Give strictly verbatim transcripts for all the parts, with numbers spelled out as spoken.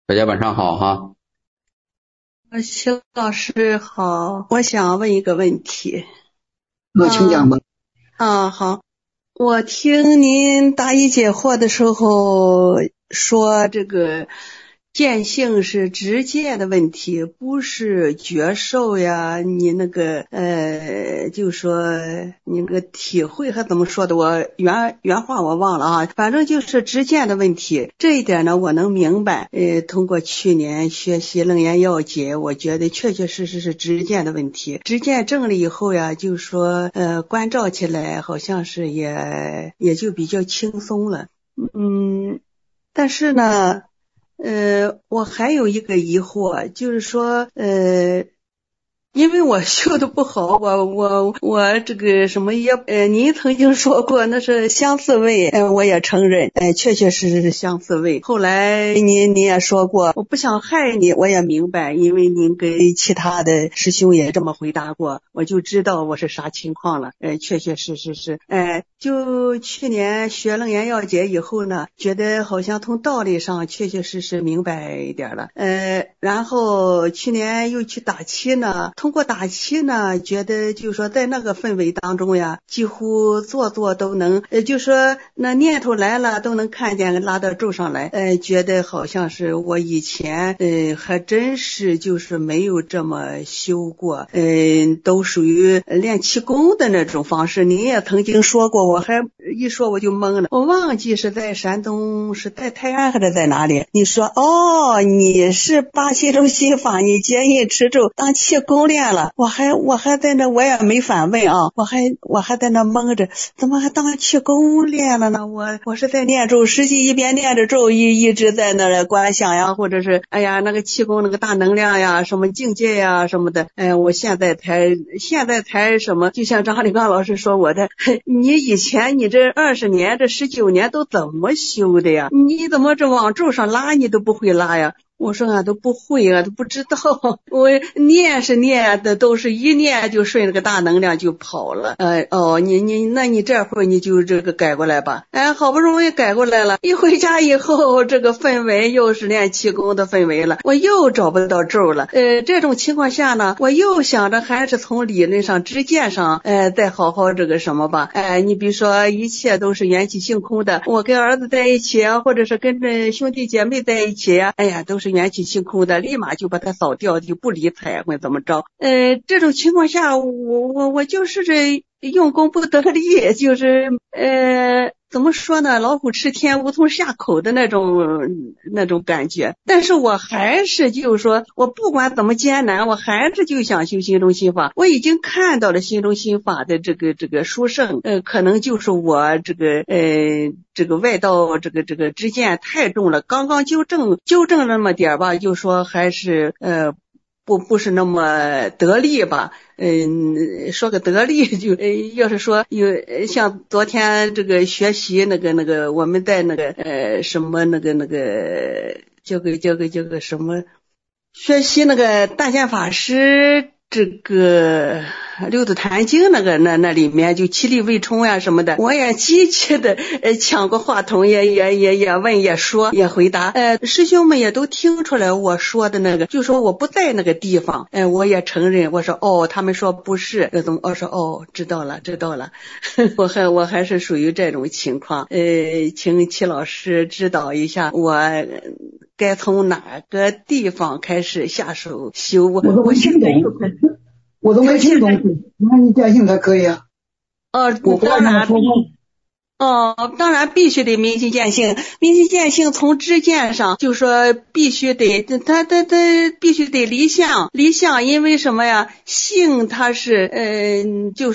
大家晚上好哈。 呃，徐老师好，我想问一个问题。 那请讲吧。 啊，好，我听您答疑解惑的时候说这个见性是直见的问题，不是觉受呀，你那个呃，就说你那个体会还怎么说的，我原原话我忘了啊，反正就是直见的问题。这一点呢，我能明白。呃，通过去年学习楞严要解，我觉得确确实实是直见的问题。直见正了以后呀，就说呃，关照起来好像是也也就比较轻松了。嗯，但是呢。呃，我还有一个疑惑，就是说，呃，因为我修的不好，我我我这个什么也，呃，您曾经说过那是相似位，呃，我也承认，呃，确确实实是相似位。后来您您也说过，我不想害你，我也明白，因为您给其他的师兄也这么回答过，我就知道我是啥情况了。呃，确确实实是，呃，就去年学楞严要解以后呢，觉得好像从道理上确确实实明白一点了。呃，然后去年又去打七呢。通过打七呢，觉得就是说在那个氛围当中呀，几乎做做都能，呃，就说那念头来了都能看见拉到咒上来，呃，觉得好像是我以前，呃，还真是就是没有这么修过，嗯、呃，都属于练气功的那种方式。您也曾经说过，我还一说我就懵了，我忘记是在山东，是在泰安还是在哪里？你说哦，你是巴西州西法，你接引持咒当气功练了，我还我还在那，我也没反问啊，我还我还在那蒙着，怎么还当气功练了呢？我我是在念咒，实际一边念着咒，一一直在那观想呀，或者是哎呀那个气功那个大能量呀，什么境界呀什么的，哎，我现在才现在才什么，就像张立刚老师说我的，你以前你这二十年这十九年都怎么修的呀？你怎么这往咒上拉你都不会拉呀？我说俺都不会啊，都不知道。我念是念的，都是一念就顺着个大能量就跑了。呃哦，你你那你这会你就这个改过来吧。哎，好不容易改过来了，一回家以后，这个氛围又是练气功的氛围了，我又找不到咒了。呃，这种情况下呢，我又想着还是从理论上、知见上，呃，再好好这个什么吧。哎，你比如说一切都是缘起性空的，我跟儿子在一起啊，或者是跟着兄弟姐妹在一起啊，哎呀，都是缘起性空的，立马就把它扫掉，就不理睬或怎么着。呃，这种情况下，我我我就是这用功不得力，就是呃怎么说呢，老虎吃天无从下口的那种那种感觉。但是我还是就是说，我不管怎么艰难，我还是就想修心中心法。我已经看到了心中心法的这个这个殊胜，呃，可能就是我这个呃这个外道这个这个知见太重了，刚刚纠正纠正那么点吧，就说还是呃。不不是那么得力吧，嗯，说个得力就，呃，要是说有像昨天这个学习那个那个我们在那个呃什么那个那个叫个叫个叫个什么学习那个大宪法师这个六祖坛经那个那那里面就其力未充呀什么的，我也积极的呃抢过话筒，也也也也问也说也回答，呃师兄们也都听出来我说的那个，就说我不在那个地方，呃我也承认，我说哦，他们说不是，呃总我说哦知道了知道了，我还我还是属于这种情况，呃请齐老师指导一下我该从哪个地方开始下手修。我我现在有我都没听懂，那你见性才可以啊。 哦，当然，哦，当然必须得明心见性。明心见性从知见上就说必须得，他他他必须得离相，离相，因为什么呀？性它是，嗯、呃，就是。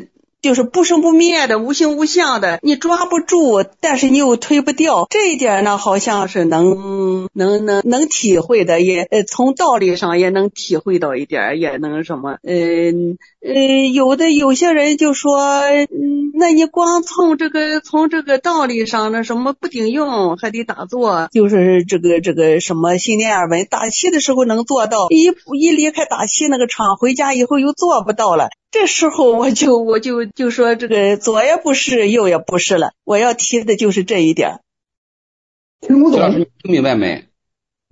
就是不生不灭的，无形无相的，你抓不住，但是你又推不掉。这一点呢，好像是能能能能体会的，也呃从道理上也能体会到一点，也能什么，嗯 呃, 呃有的有些人就说，嗯，那你光从这个从这个道理上呢，什么不顶用，还得打坐，就是这个这个什么心念二稳，打气的时候能做到，一一离开打气那个场，回家以后又做不到了。这时候我就我就就说这个左也不是右也不是了，我要提的就是这一点。 听不懂， 听明白没？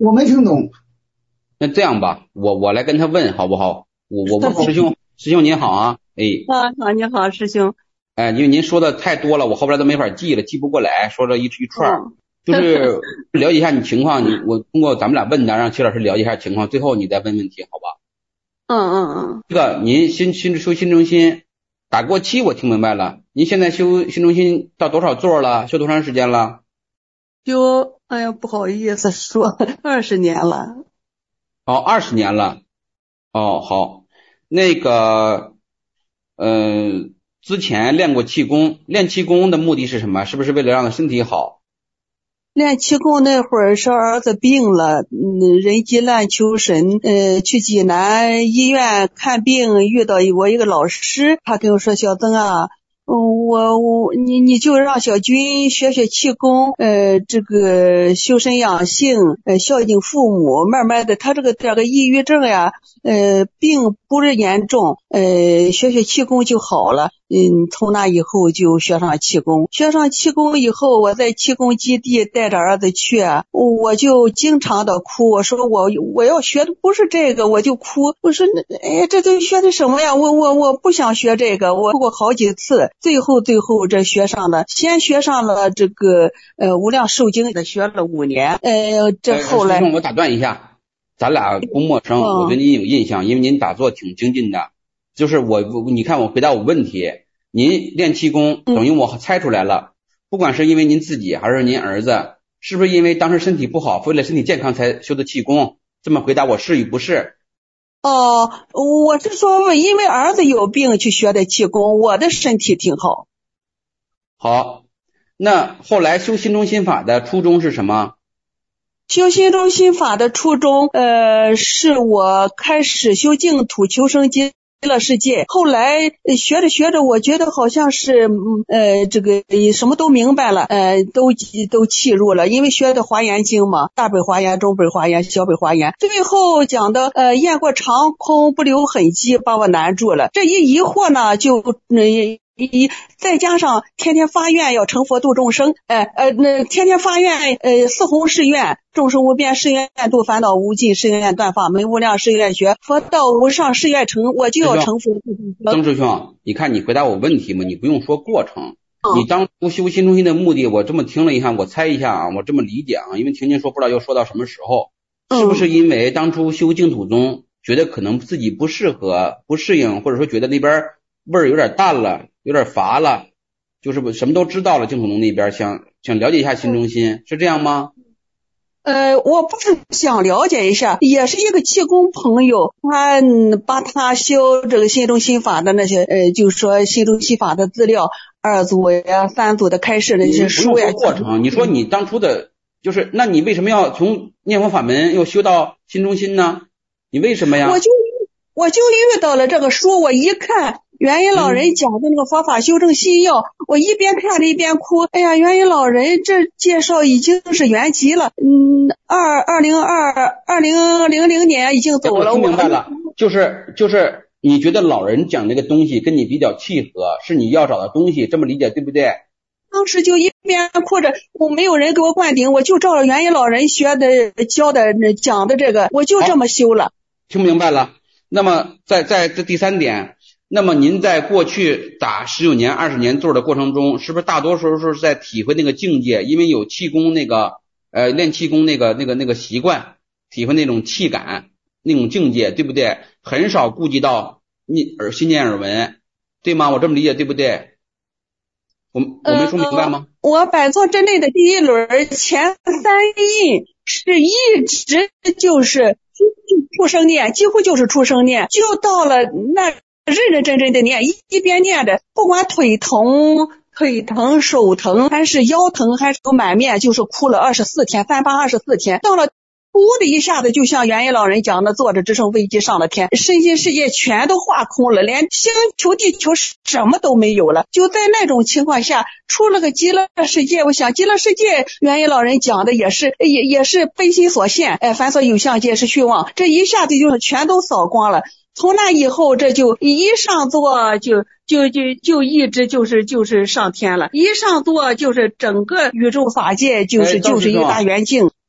我没听懂。 那这样吧，我我来跟他问好不好？我我问师兄，师兄您好啊，哎。 啊，好，你好，师兄。 哎，因为您说的太多了，我后边都没法记了，记不过来，说了一一串儿。嗯就是了解一下你情况，你我通过咱们俩问答让齐老师了解一下情况，最后你再问问题，好吧？ 嗯嗯嗯。 这个您新新修新中心打过期，我听明白了。您现在修新中心到多少座了？修多长时间了？ 就哎呀，不好意思说，二十年了。 哦，二十年了。哦，好，那个，呃，之前练过气功，练气功的目的是什么？是不是为了让他身体好？ 练气功那会儿是儿子病了，嗯，人急乱求神，呃，去济南医院看病，遇到我一个老师，他跟我说：“小曾啊，嗯，我我你你就让小军学学气功，呃，这个修身养性，呃，孝敬父母，慢慢的，他这个这个抑郁症呀，呃，病不是严重，呃，学学气功就好了。”嗯，从那以后就学上气功，学上气功以后，我在气功基地带着儿子去，我就经常的哭，我说我我要学的不是这个，我就哭，我说哎，这都学的什么呀？我我我不想学这个，我哭过好几次，最后最后这学上了，先学上了这个呃无量寿经，学了五年，呃，这后来、 呃、我打断一下，咱俩不陌生，嗯、我对您有印象，因为您打坐挺精进的。就是我，你看我回答我问题，您练气功等于我猜出来了，嗯、不管是因为您自己还是您儿子，是不是因为当时身体不好，为了身体健康才修的气功？这么回答我是与不是？ 哦，我是说因为儿子有病去学的气功，我的身体挺好。 好，那后来修心中心法的初衷是什么？ 修心中心法的初衷，呃，是我开始修净土求生极乐世界，后来学着学着，我觉得好像是呃这个什么都明白了，呃都都契入了，因为学的华严经嘛，大本华严、中本华严、小本华严，最后讲的呃雁过长空不留痕迹，把我难住了。这一疑惑呢，就呃一再加上天天发愿要成佛度众生，呃呃那天天发愿呃四弘誓愿，众生无边誓愿度，烦恼无尽誓愿断，法门无量誓愿学，佛道无上誓愿成，我就要成佛度众生。 曾师兄，你看你回答我问题嘛，你不用说过程。嗯、你当初修心中心的目的，我这么听了一下，我猜一下啊，我这么理解啊，因为听您说不知道要说到什么时候，是不是因为当初修净土宗觉得可能自己不适合、不适应，或者说觉得那边味儿有点淡了，有点乏了，就是什么都知道了，净土宗那边想想了解一下心中心，是这样吗？ 呃，我不是想了解一下，也是一个气功朋友，他把他修这个心中心法的那些，呃，就是说心中心法的资料，二组呀、三组的开示的那些书呀。 过程，你说你当初的，就是那你为什么要从念佛法门又修到心中心呢？你为什么呀？ 我就我就遇到了这个书，我一看。元音老人讲的那个佛法修正心要，嗯、我一边看着一边哭。哎呀，元音老人这介绍已经是圆寂了，嗯，二二零二二零零零年已经走了。 我听明白了，就是就是你觉得老人讲这个东西跟你比较契合，是你要找的东西，这么理解对不对？ 当时就一边哭着，我没有人给我灌顶，我就照着元音老人学的教的讲的这个，我就这么修了。 听明白了。那么在在这第三点。那么您在过去打十九年、二十年坐的过程中，是不是大多数是在体会那个境界？因为有气功那个呃练气功那个那个那个习惯，体会那种气感、那种境界，对不对？很少顾及到你耳心念耳闻，对吗？我这么理解对不对？我我没说明白吗？ 呃、我摆坐针内的第一轮前三印是一直就是出生念，几乎就是出生念，就到了那。认认真真的念，一一边念着，不管腿疼、腿疼、手疼，还是腰疼，还是满面，就是哭了二十四天，三八二十四天。到了，呼的一下子，就像元音老人讲的，坐着直升飞机上了天，身心世界全都化空了，连星球、地球什么都没有了。就在那种情况下，出了个极乐世界。我想，极乐世界，元音老人讲的也是，也也是本心所现，哎，凡所有相，皆是虚妄。这一下子就是全都扫光了。从那以后，这就一上座就就就就一直就是就是上天了，一上座就是整个宇宙法界就是就是一大圆镜。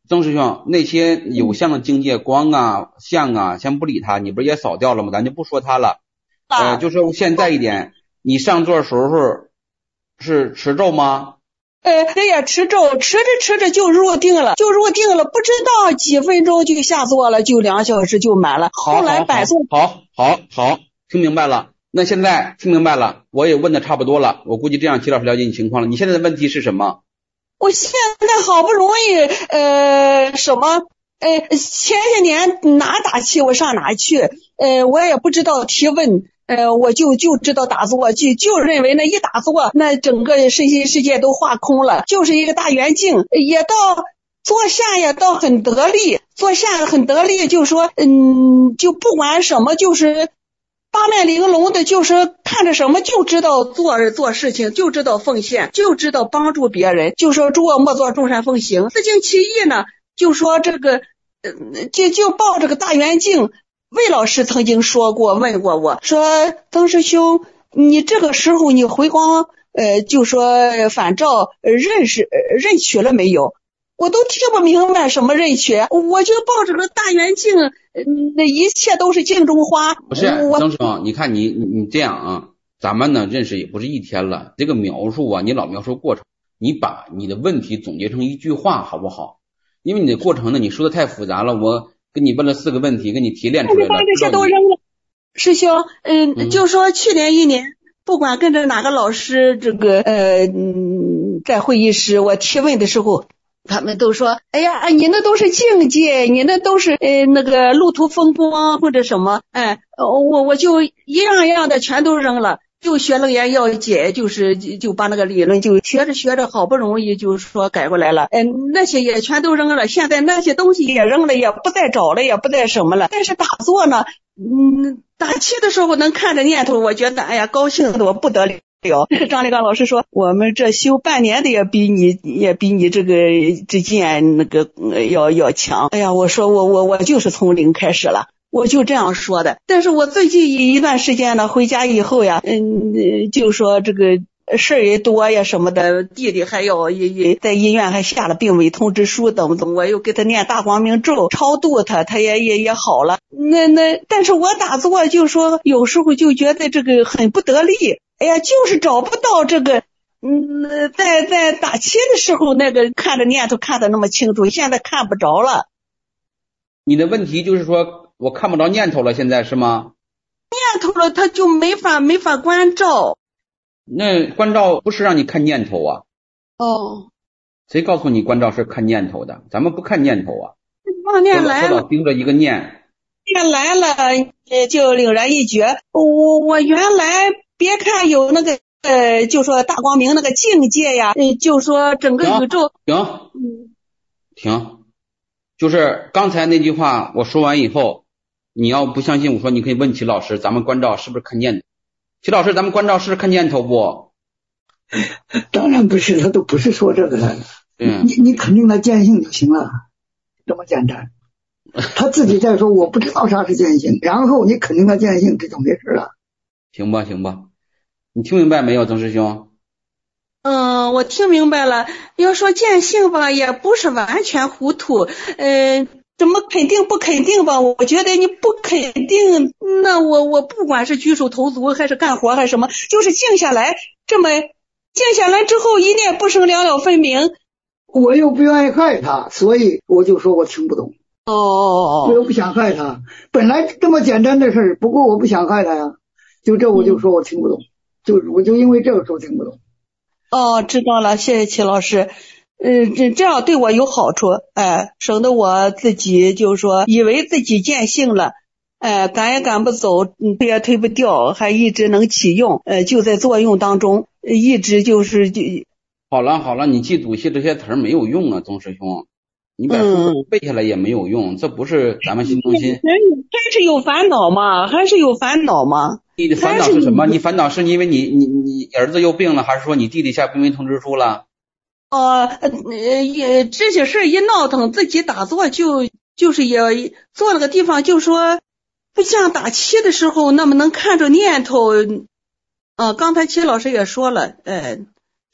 曾师兄，那些有相的境界光啊相啊，先不理他，你不是也扫掉了吗？咱就不说他了。呃，就说现在一点，你上座时候是持咒吗？ 呃，对呀，持咒，持着持着就入定了，就入定了，不知道几分钟就下座了，就两小时就满了。后来摆座， 好，好，好，听明白了。那现在听明白了，我也问的差不多了，我估计这样齐老师了解你情况了。你现在的问题是什么？ 我现在好不容易，呃，什么？呃，前些年哪打气我上哪去，呃，我也不知道提问，呃，我就就知道打坐，就就认为那一打坐，那整个身心世界都化空了，就是一个大圆镜，也到坐下也到很得力，坐下很得力，就说，嗯，就不管什么，就是八面玲珑的，就是看着什么就知道做做事情，就知道奉献，就知道帮助别人，就说诸恶莫作，众善奉行。自净其意呢，就说这个，呃，就就抱这个大圆镜。魏老师曾经说过，问过我说，曾师兄，你这个时候你回光，呃，就说返照认识认取了没有？我都听不明白什么认取，我就抱着个大圆镜，嗯，那一切都是镜中花。 不是，曾师兄，你看你你你这样啊，咱们呢认识也不是一天了，这个描述啊，你老描述过程，你把你的问题总结成一句话好不好？因为你的过程呢，你说的太复杂了，我跟你问了四个问题，跟你提炼出来了。 把这些都扔了，师兄，嗯，嗯就说去年一年，不管跟着哪个老师，这个呃，嗯，在会议室我提问的时候。他们都说，哎呀，你那都是境界，你那都是呃那个路途风光或者什么，哎，我我就一样一样的全都扔了，就学楞严要解，就是就把那个理论就学着学着，好不容易就是说改过来了，哎，那些也全都扔了，现在那些东西也扔了，也不再找了，也不再什么了。但是打坐呢，嗯，打气的时候能看着念头，我觉得哎呀，高兴的我不得了。张立刚老师说，我们这修半年的也比你也比你这个之前那个要要强。哎呀，我说我我我就是从零开始了，我就这样说的。但是我最近一段时间呢，回家以后呀，嗯，就说这个事儿也多呀什么的，弟弟还要也也在医院还下了病危通知书等等，我又给他念大光明咒超度他，他也也也好了。那那但是我打坐就说有时候就觉得这个很不得力。哎呀，就是找不到这个，嗯，在在打气的时候那个看着念头看得那么清楚，现在看不着了。 你的问题就是说我看不着念头了，现在是吗？ 念头了，他就没法没法关照。 那关照不是让你看念头啊？ 哦。 谁告诉你关照是看念头的？咱们不看念头啊。 妄念来了， 盯着一个念。 念来了，就凛然一觉。我我原来。别看有那个呃，就说大光明那个境界呀，呃，就说整个宇宙。 停，嗯，停，就是刚才那句话我说完以后，你要不相信我说，你可以问齐老师，咱们关照是不是看念头？齐老师，咱们关照是看念头不？ 当然不是，他都不是说这个了。 嗯， 你你肯定他见性就行了，这么简单。他自己在说我不知道啥是见性，然后你肯定他见性，这就没事了。 行吧，行吧，你听明白没有，曾师兄？ 嗯，我听明白了。要说见性吧，也不是完全糊涂。嗯、呃，怎么肯定不肯定吧？我觉得你不肯定，那我我不管是举手投足还是干活还是什么，就是静下来，这么静下来之后，一念不生，了了分明。 我又不愿意害他，所以我就说我听不懂。 哦， 我又不想害他，本来这么简单的事儿，不过我不想害他呀。就这我就说我听不懂，嗯、就我就因为这个说听不懂。 哦，知道了，谢谢齐老师。嗯，这这样对我有好处，哎，省得我自己就说以为自己见性了，哎，赶也赶不走，推也推不掉，还一直能启用，呃，就在作用当中，一直就是就。 好了好了，你记祖系这些词儿没有用啊，宗师兄，你把书背下来也没有用，嗯、这不是咱们新中心。 还是有烦恼吗？还是有烦恼吗？ 你的烦恼是什么？你烦恼是因为你你你儿子又病了，还是说你弟弟下病危通知书了？ 哦，呃，也这些事一闹腾，自己打坐就就是也坐那个地方，就说不像打气的时候那么能看着念头。呃，刚才齐老师也说了，呃，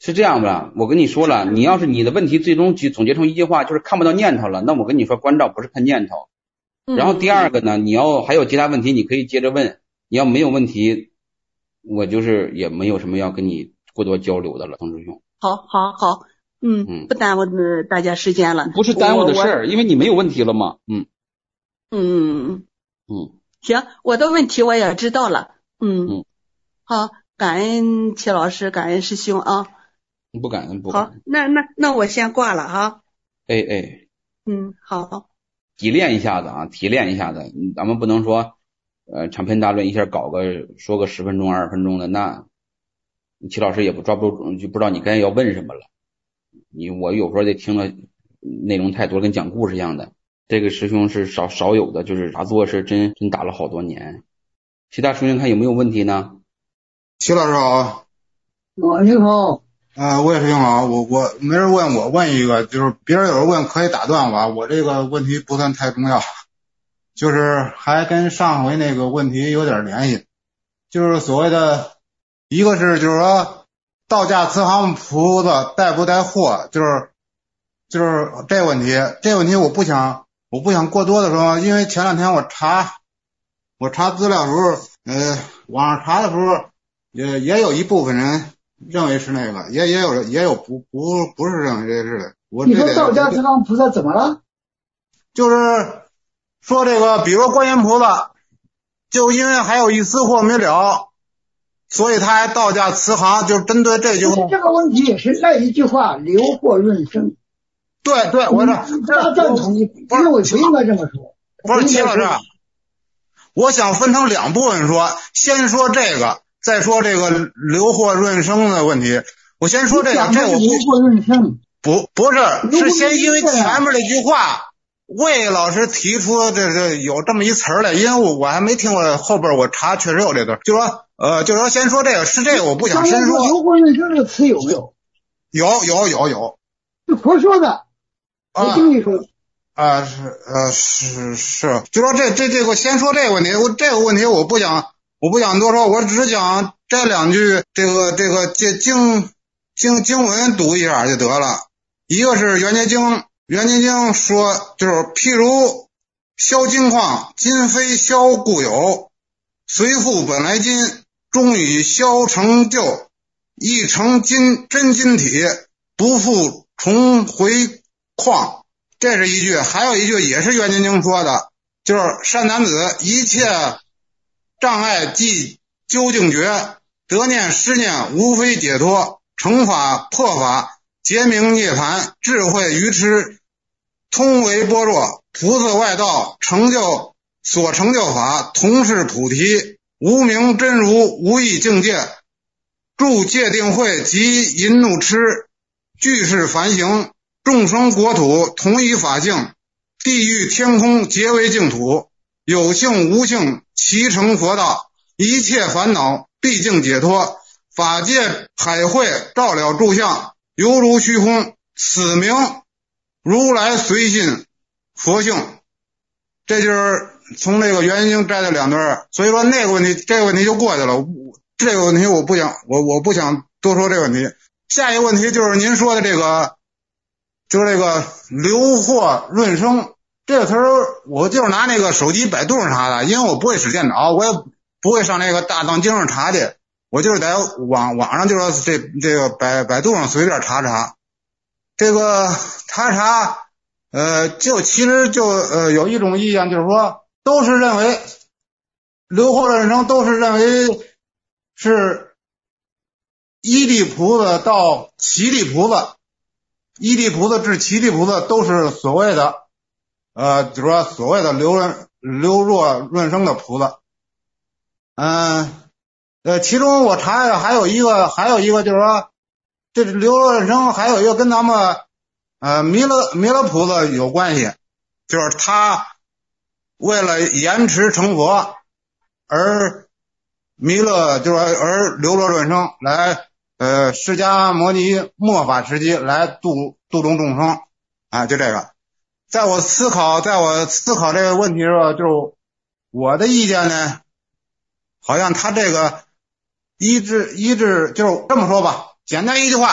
是这样的，我跟你说了，你要是你的问题最终总结成一句话，就是看不到念头了，那我跟你说，关照不是看念头。然后第二个呢，你要还有其他问题，你可以接着问。你要没有问题，我就是也没有什么要跟你过多交流的了，童师兄。 好，好，好，嗯，嗯不耽误大家时间了。 不是耽误的事儿，因为你没有问题了嘛。嗯， 嗯嗯嗯嗯， 行，我的问题我也知道了。嗯嗯， 好，感恩齐老师，感恩师兄啊。 不感恩，不感恩。 好，那那那我先挂了哈。 哎哎， 嗯，好。 提炼一下子啊，提炼一下子，咱们不能说呃长篇大论一下搞个说个十分钟二十分钟的，那齐老师也不抓不住，就不知道你该要问什么了。你我有时候得听了内容太多，跟讲故事一样的。这个师兄是少少有的，就是打坐是真真打了好多年。其他师兄看有没有问题呢？ 齐老师好。 哦，你好。 呃，我也是挺好，我我没人问我问一个，就是别人有人问可以打断我，我这个问题不算太重要，就是还跟上回那个问题有点联系，就是所谓的一个是就是说道驾慈航菩萨带不带货，就是就是这个问题，这个问题我不想我不想过多的说，因为前两天我查我查资料的时候，呃，网上查的时候也也有一部分人认为是那个，也也有也有不不不是认为这是的。我你说道家慈航菩萨怎么了？ 就是说这个，比如说观音菩萨，就因为还有一丝货没了，所以他还道家慈航，就针对这句话。 这个问题也是那一句话，留货润生。 对对，我这这赞同你，不是我不应该这么说。 不是齐老师，我想分成两部分说，先说这个。再说这个留货润生的问题，我先说这个，这我留货润生不不是是先因为前面那句话，魏老师提出这这有这么一词儿来，因为我我还没听过后边，我查确实有这个，就说呃就说先说这个是这个，我不想深说。 留货润生这个词有没有？ 有有有有， 是佛说的，我听你说。 啊是呃是是，就说这这这个先说这个问题，我这个问题我不想。我不想多说，我只讲这两句这个这个这经经经文读一下就得了。一个是圆觉经，圆觉经说就是譬如销金矿，今非销故有，随复本来金，终以销成旧，亦成金真金体，不复重回矿。这是一句，还有一句也是圆觉经说的，就是善男子，一切障碍即究竟觉，得念失念无非解脱，成法破法结明涅盘，智慧愚痴通为般若，菩萨外道成就所成就法同是菩提，无明真如无异境界，住戒定慧及淫怒痴，俱是凡行，众生国土同一法性，地狱天空皆为净土，有性无性其成佛道，一切烦恼毕竟解脱，法界海会照了诸相，犹如虚空，此名如来随信佛性。这就是从这个圆经摘的两段，所以说那个问题这个问题就过去了，这个问题我不想我我不想多说这个问题。下一个问题就是您说的这个就是这个流货润生这个词儿，我就是拿那个手机百度上查的，因为我不会使电脑，我也不会上那个大藏经上查去，我就是在网网上就说这这个百百度上随便查查，这个查查呃就其实就呃有一种意见，就是说都是认为流货润生都是认为是一地菩萨到七地菩萨，一地菩萨至七地菩萨都是所谓的呃就是说所谓的流润流弱润生的菩萨。嗯呃其中我查的还有一个还有一个就是说这流弱润生还有一个跟咱们呃弥勒弥勒菩萨有关系，就是他为了延迟成佛而弥勒就是而流落润生来呃释迦牟尼末法时期来度度众众生啊，就这个。在我思考在我思考这个问题的时候，就是我的意见呢，好像他这个一致一致就是这么说吧，简单一句话，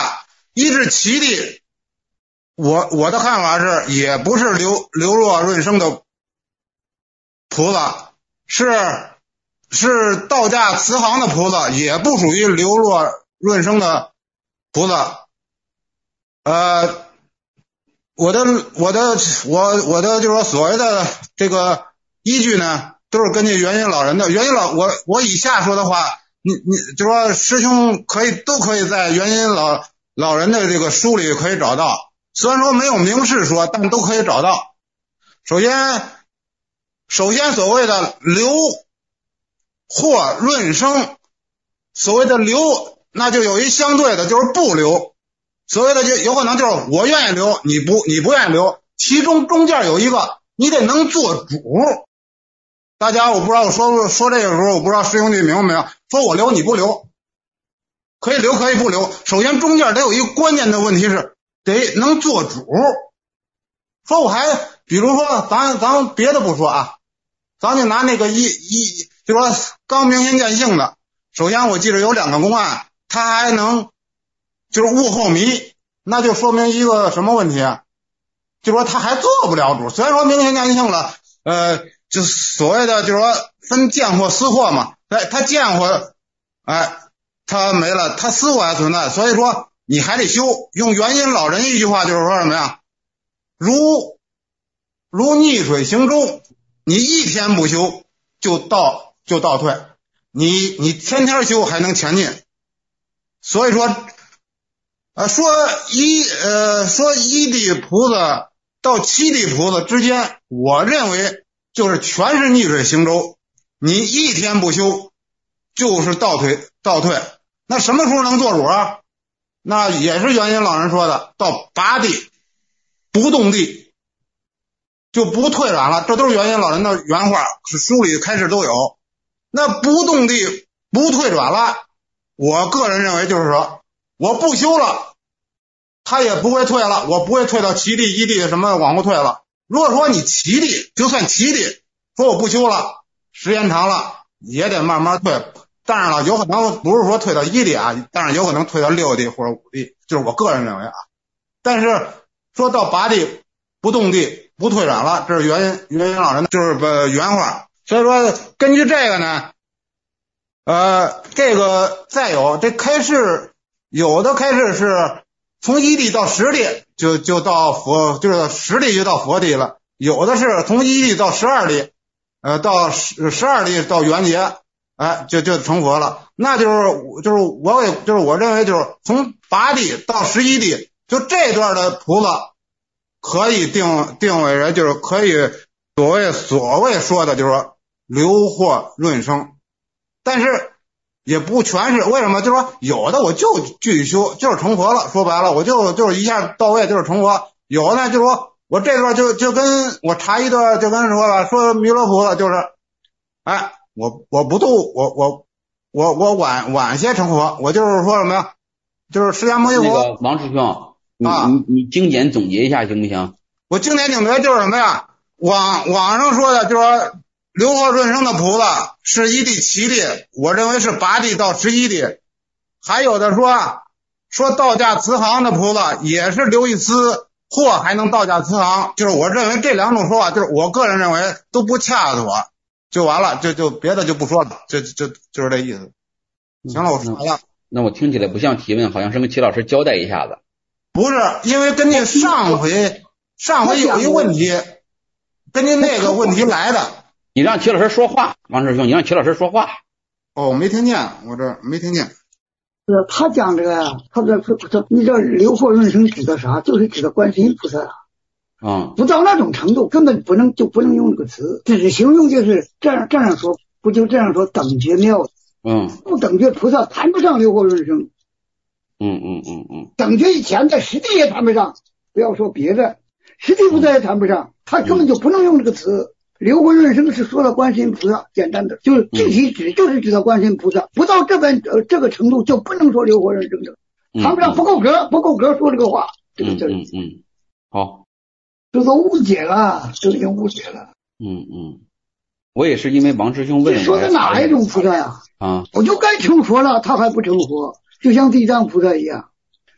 一至七地，我我的看法是也不是流流落润生的菩萨，是是道驾慈航的菩萨，也不属于流落润生的菩萨。呃，我的我的我我的就是说所谓的这个依据呢，都是根据元音老人的元音老我我以下说的话，你你就说师兄可以都可以在元音老老人的这个书里可以找到，虽然说没有明示说，但都可以找到。首先首先所谓的流或润生，所谓的流那就有一相对的就是不流，所谓的就有可能就是我愿意留你不你不愿意留，其中中间有一个你得能做主。大家我不知道我说说这个时候我不知道师兄弟明白没有，说我留你不留，可以留可以不留，首先中间得有一个关键的问题是得能做主。说我还比如说咱咱别的不说啊，咱就拿那个一一就说刚明心见性的，首先我记着有两个公案，他还能就是悟后迷，那就说明一个什么问题啊？就说他还做不了主，虽然说明心见性了，呃，就所谓的就是说分见惑私惑嘛，哎，他见惑，哎，他没了，他私惑还存在，所以说你还得修。用元音老人一句话就是说什么呀？如如逆水行舟，你一天不修就倒就倒退，你你天天修还能前进。所以说呃，说一呃说一地菩萨到七地菩萨之间，我认为就是全是逆水行舟，你一天不修就是倒退倒退。那什么时候能做主啊？那也是元音老人说的，到八地不动地就不退转了，这都是元音老人的原话，书里开始都有。那不动地不退转了，我个人认为就是说我不修了，他也不会退了，我不会退到七地一地什么往后退了。如果说你七地就算七地说我不修了，时间长了也得慢慢退，当然了有可能不是说退到一地啊，当然有可能退到六地或者五地，就是我个人认为啊。但是说到八地不动地不退转了，这是元音元音老人的就是原话。所以说根据这个呢呃这个再有这开示，有的开示是从一地到十地就就到佛，就是十地就到佛地了，有的是从一地到十二地呃到十十二地到圆觉，哎就就成佛了。那就是就是我也就是我认为就是从八地到十一地，就这段的菩萨可以定定为人，就是可以所谓所谓说的就是说流或润生，但是也不全是。为什么？就是说有的我就继续修就是成佛了，说白了我就就是一下到位就是成佛。有的呢就是说我这段就就跟我查一段就跟说了说弥勒菩萨就是哎我我不度我我我我晚晚些成佛，我就是说什么呀，就是释迦牟尼佛。 那个王师兄你、啊、你你精简总结一下行不行？ 我精简总结就是什么呀，网网上说的就是说流或润生的菩萨是一地七地，我认为是八地到十一地。还有的说说道驾慈航的菩萨也是流一丝或还能道驾慈航，就是我认为这两种说法就是我个人认为都不恰妥，就完了，就就别的就不说了，就就就是这意思。行了，我说完了。 那我听起来不像提问，好像是跟齐老师交代一下子。 不是，因为根据上回上回有一个问题，根据那个问题来的。 你让齐老师说话，王师兄，你让齐老师说话。 哦，没听见，我这没听见。 是他讲这个呀，他这这你这流或润生指的啥？就是指的观世音菩萨啊。 嗯， 不到那种程度，根本不能就不能用这个词，只是形容就是这样这样说，不就这样说等觉妙？ 嗯， 不等觉菩萨谈不上流或润生。 嗯嗯嗯嗯， 等觉以前在实地也谈不上，不要说别的，实地菩萨也谈不上，他根本就不能用这个词。流或润生是说到观世音菩萨，简单的就是具体指就是指到观世音菩萨，不到这边呃这个程度就不能说流或润生的，谈不上，不够格，不够格说这个话，这个字。 嗯嗯，好， 这都误解了，这已经误解了。 嗯嗯，我也是因为王师兄问我， 你说的哪一种菩萨呀？ 啊， 我就该成佛了，他还不成佛，就像地藏菩萨一样。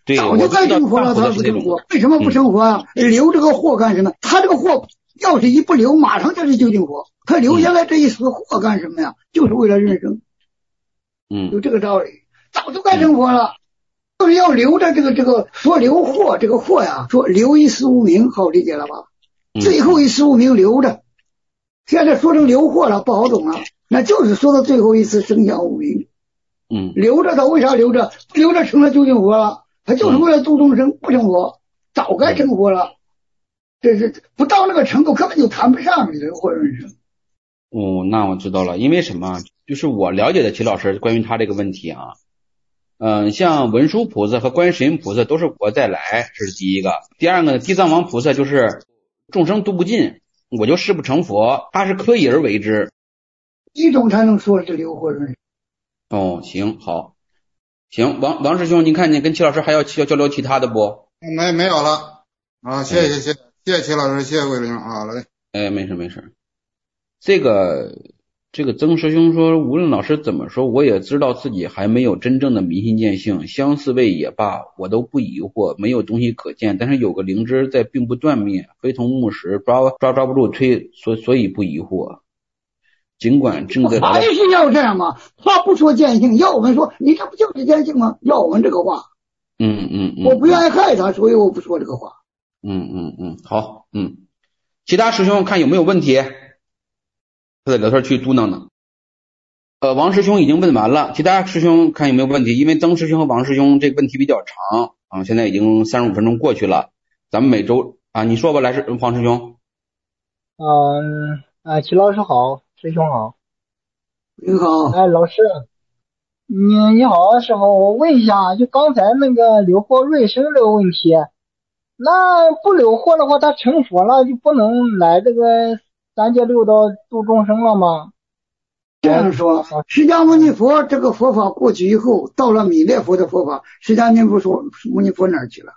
对， 早就该成佛了，他不成佛，为什么不成佛啊？ 嗯、 留这个祸干什么？他这个祸要是一不留，马上就是究竟佛。他留下来这一丝祸干什么呀？就是为了人生。 嗯， 就这个道理，早就该成佛了。嗯、就是要留着这个这个说留祸，这个祸呀，说留一丝无名，好理解了吧？ 嗯、 最后一丝无名留着，现在说成留祸了，不好懂了。那就是说到最后一次生相无名。 嗯， 留着他为啥留着？留着成了究竟佛了。他就是为了度众生，不成佛，早该成佛了。这是不到那个程度，根本就谈不上人或人生。 哦，那我知道了。因为什么？就是我了解的齐老师关于他这个问题啊，嗯、呃，像文殊菩萨和观世音菩萨都是我再来，这是第一个。第二个呢，地藏王菩萨就是众生度不尽，我就誓不成佛，他是刻意而为之。 一种才能说是留或人生。 哦，行，好。行，王王师兄，您看你跟齐老师还要要交流其他的不？ 没没有了啊，谢谢谢谢谢谢齐老师，谢谢桂林啊，来， 哎，没事没事。这个这个曾师兄说，无论老师怎么说，我也知道自己还没有真正的明心见性，相似位也罢，我都不疑惑，没有东西可见，但是有个灵芝在并不断灭，非同木石，抓抓抓不住推，所所以不疑惑。尽管正在还是要这样吗？他不说见性，要我们说你这不就是见性吗？要我们这个话， 嗯嗯嗯， 我不愿意害他，所以我不说这个话。 嗯嗯嗯，好，嗯，其他师兄看有没有问题，他在聊天区嘟囔呢。呃，王师兄已经问完了，其他师兄看有没有问题？因为曾师兄和王师兄这个问题比较长啊，现在已经三十五分钟过去了，咱们每周啊，你说吧，来师黄师兄。 嗯啊，齐老师好。师兄好， 你好， 哎，老师，你你好，师傅，我问一下，就刚才那个留祸瑞生这个问题，那不留祸的话，他成佛了，就不能来这个三界六道度众生了吗？ 这样说，释迦牟尼佛这个佛法过去以后，到了弥勒佛的佛法，释迦牟尼佛牟尼佛哪儿去了？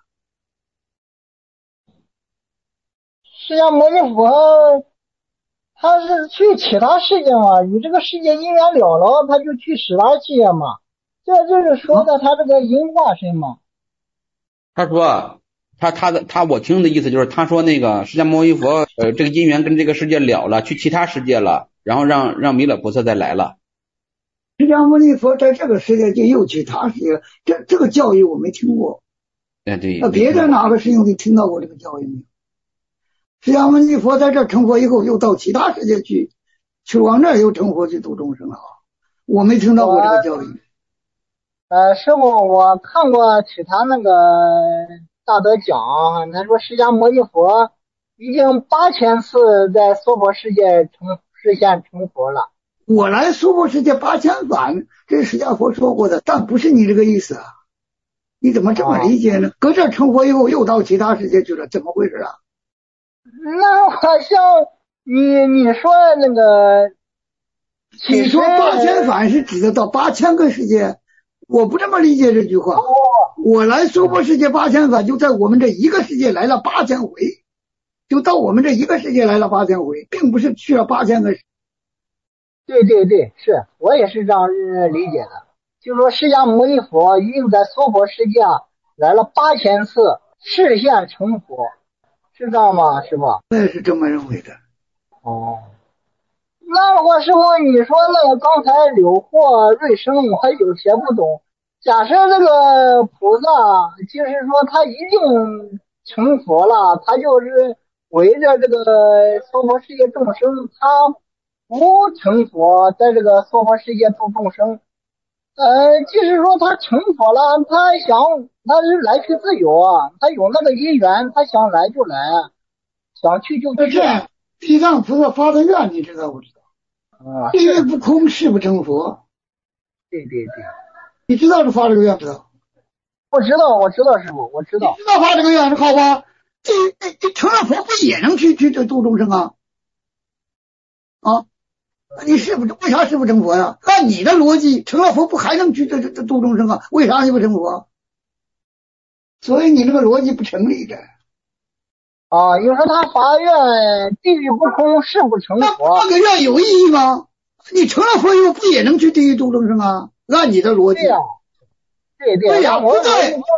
释迦牟尼佛。他是去其他世界嘛，与这个世界因缘了了，他就去其他世界嘛，这就是说的他这个因化身嘛。 他说他他的他我听的意思就是他说那个释迦牟尼佛呃这个因缘跟这个世界了了，去其他世界了，然后让让弥勒菩萨再来了。 释迦牟尼佛在这个世界就又去他世界了，这这个教育我没听过。 哎对， 那别的哪个师兄弟听到过这个教育没有？释迦牟尼佛在这成佛以后，又到其他世界去，去往那儿又成佛去度众生了。我没听到过这个教育。 呃，师傅，我看过其他那个大德讲，他说释迦牟尼佛已经八千次在娑婆世界成实现成佛了。 我来娑婆世界八千返，这是释迦佛说过的，但不是你这个意思啊。你怎么这么理解呢？搁这成佛以后又到其他世界去了，怎么回事啊？ 那好像你你说那个， 你说八千返是指的到八千个世界，我不这么理解这句话。 哦、 我来娑婆世界八千返，就在我们这一个世界来了八千回，就到我们这一个世界来了八千回，并不是去了八千个。 对对对，是我也是这样理解的。就说释迦牟尼佛已经在娑婆世界来了八千次，实现成佛。是这样吗，师傅？ 我也是这么认为的。 哦，那我师傅，你说那个刚才柳祸瑞生，我有些不懂。假设这个菩萨，就是说他已经成佛了，他就是围着这个娑婆世界众生，他不成佛，在这个娑婆世界度众生。呃，就是说他成佛了，他想他是来去自由啊，他有那个因缘，他想来就来，想去就去。 地藏菩萨发的愿，你知道不知道？ 啊， 地狱不空，誓不成佛。 对对对， 你知道是发这个愿不知道？ 我知道，我知道师傅，我知道。 你知道发这个愿好吧？这这这成了佛不也能去去去度众生啊？啊？你是不为啥是不成佛呀？按你的逻辑，成了佛不还能去这这这度众生啊？为啥你不成佛？所以你这个逻辑不成立的。 啊，有说他发愿地狱不空，誓不成佛。 那个愿有意义吗？你成了佛以后不也能去地狱度众生啊？按你的逻辑。 对呀、啊，对对。 对呀、啊，不对。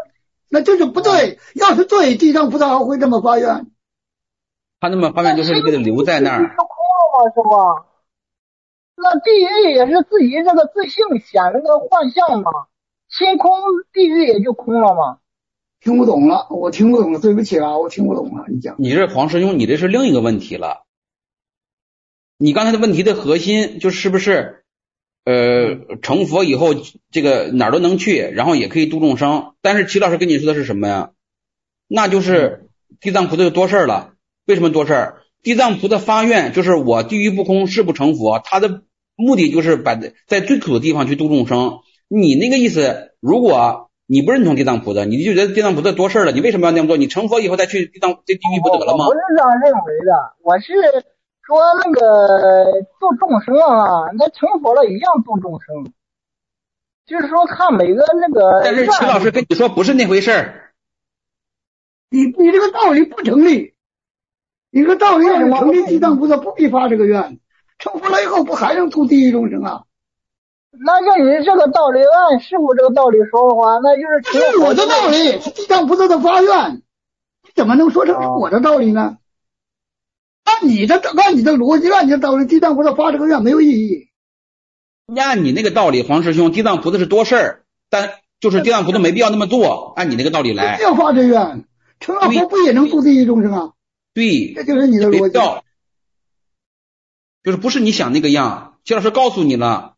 那就是不对。要是对，地藏菩萨还会这么发愿？ 他那么发愿就是给他留在那儿。 是空了吗？是吧？那地狱也是自己这个自性显了个幻象嘛，心空，地狱也就空了嘛。 听不懂了，我听不懂了，对不起了，我听不懂了。你讲， 你这黄师兄，你这是另一个问题了。你刚才的问题的核心就是不是呃成佛以后这个哪儿都能去，然后也可以度众生。但是齐老师跟你说的是什么呀？那就是地藏菩萨有多事儿了。为什么多事儿？地藏菩萨发愿就是我地狱不空誓不成佛，他的目的就是把在最苦的地方去度众生。你那个意思，如果你不认同地藏菩萨，你就觉得地藏菩萨多事儿了，你为什么要那么做？你成佛以后再去地藏这地狱不得了吗？ 我不是这样认为的，我是说那个度众生啊，那成佛了一样度众生，就是说看每个那个。 但是齐老师跟你说不是那回事儿， 你你这个道理不成立。你这个道理要是成立，地藏菩萨不必发这个愿，成佛了以后不还能度地狱众生啊？ 那就你这个道理，按师傅这个道理说的话，那就是这是我的道理，是地藏菩萨的发愿，你怎么能说成是我的道理呢？按你的按你的逻辑，按你的道理，地藏菩萨发这个愿没有意义。 按你那个道理，黄师兄，地藏菩萨是多事儿，但就是地藏菩萨没必要那么做。按你那个道理来， 不要发这愿，成了佛不也能度地狱众生啊？ 对， 这就是你的逻辑。 就是不是你想那个样，齐老师告诉你了。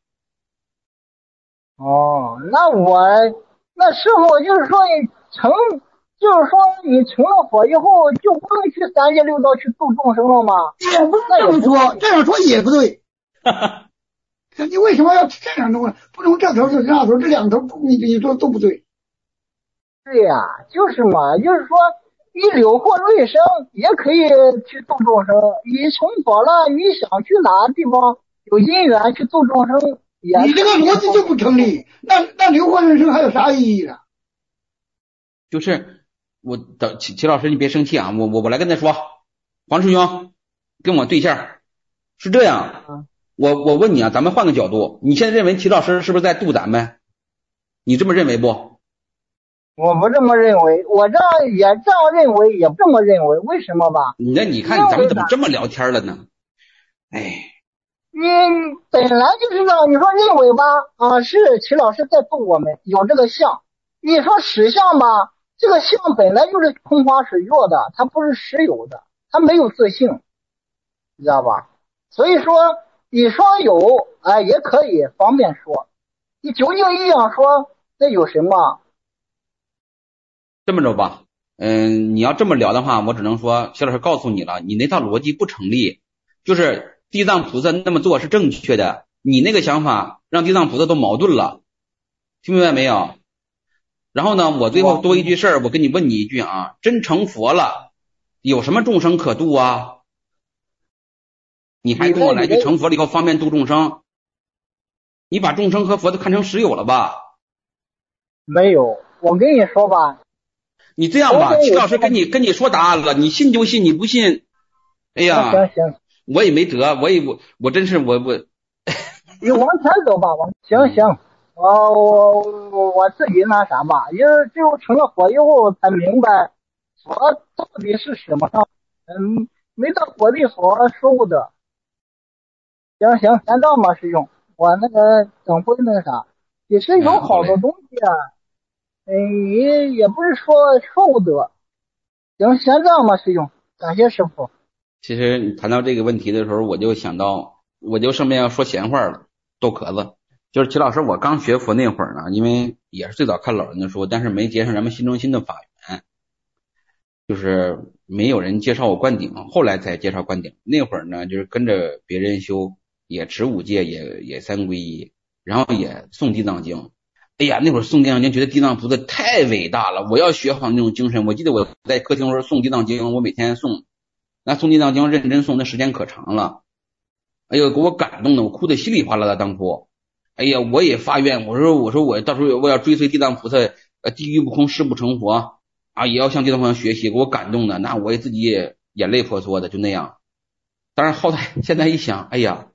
哦，那我那师傅就是说你成，就是说你成了佛以后就不能去三界六道去度众生了吗？ 也不是这么说，这样说也不对。你为什么要这样弄？不能这头就那头，这两头你你说都不对。 对呀、啊，就是嘛，就是说你柳或瑞生也可以去度众生，你成佛了，你想去哪个地方有因缘去度众生。 你这个逻辑就不成立，那那流换人生还有啥意义呢？ 就是我等齐齐老师，你别生气啊，我我我来跟他说，黄师兄跟我对象是这样，我我问你啊，咱们换个角度，你现在认为齐老师是不是在度咱们？你这么认为不？ 我不这么认为，我这样也这样认为，也不这么认为，为什么吧？ 那你看咱们怎么这么聊天了呢？哎。 你本来就是这样，你说认为吧，啊，是齐老师在度我们，有这个相。你说实相吧，这个相本来就是空花水弱的，它不是实有的，它没有自性，你知道吧？所以说，你说有，哎，也可以方便说。你究竟一样说，那有什么？ 这么着吧，嗯，你要这么聊的话，我只能说，齐老师告诉你了，你那套逻辑不成立，就是。地藏菩萨那么做是正确的，你那个想法让地藏菩萨都矛盾了，听明白没有？然后呢，我最后多一句事儿，我跟你问你一句啊，真成佛了，有什么众生可度啊？你还跟我来句成佛了以后方便度众生，你把众生和佛都看成实有了吧？ 没有，我跟你说吧， 你这样吧，齐老师跟你跟你说答案了，你信就信，你不信，哎呀， 行行。 我也没辙，我也我我真是我我， 你往前走吧，往行行，我我我我自己那啥吧，也只有成了佛以后才明白佛到底是什么。嗯，没到佛地所说不得。行行，先这样吧，师兄，我那个等会那个啥，也是有好多东西啊，嗯，也也不是说说不得。行，先这样吧，师兄，感谢师傅。 其实你谈到这个问题的时候，我就想到，我就顺便要说闲话了，逗壳子。就是齐老师，我刚学佛那会儿呢，因为也是最早看老人的书，但是没接上咱们新中心的法源，就是没有人介绍我灌顶，后来才介绍灌顶。那会儿呢，就是跟着别人修，也持五戒，也也三皈依，然后也诵地藏经。哎呀，那会儿诵地藏经，觉得地藏菩萨太伟大了，我要学好那种精神。我记得我在客厅时候诵地藏经，我每天诵。那诵地藏经认真诵，那时间可长了，哎呦，给我感动的，我哭得稀里哗啦的。当初，哎呀，我也发愿，我说，我说我到时候我要追随地藏菩萨，呃，地狱不空，誓不成佛啊，也要向地藏菩萨学习，给我感动的，那我也自己也眼泪婆娑的，就那样。当然后来现在一想，哎呀，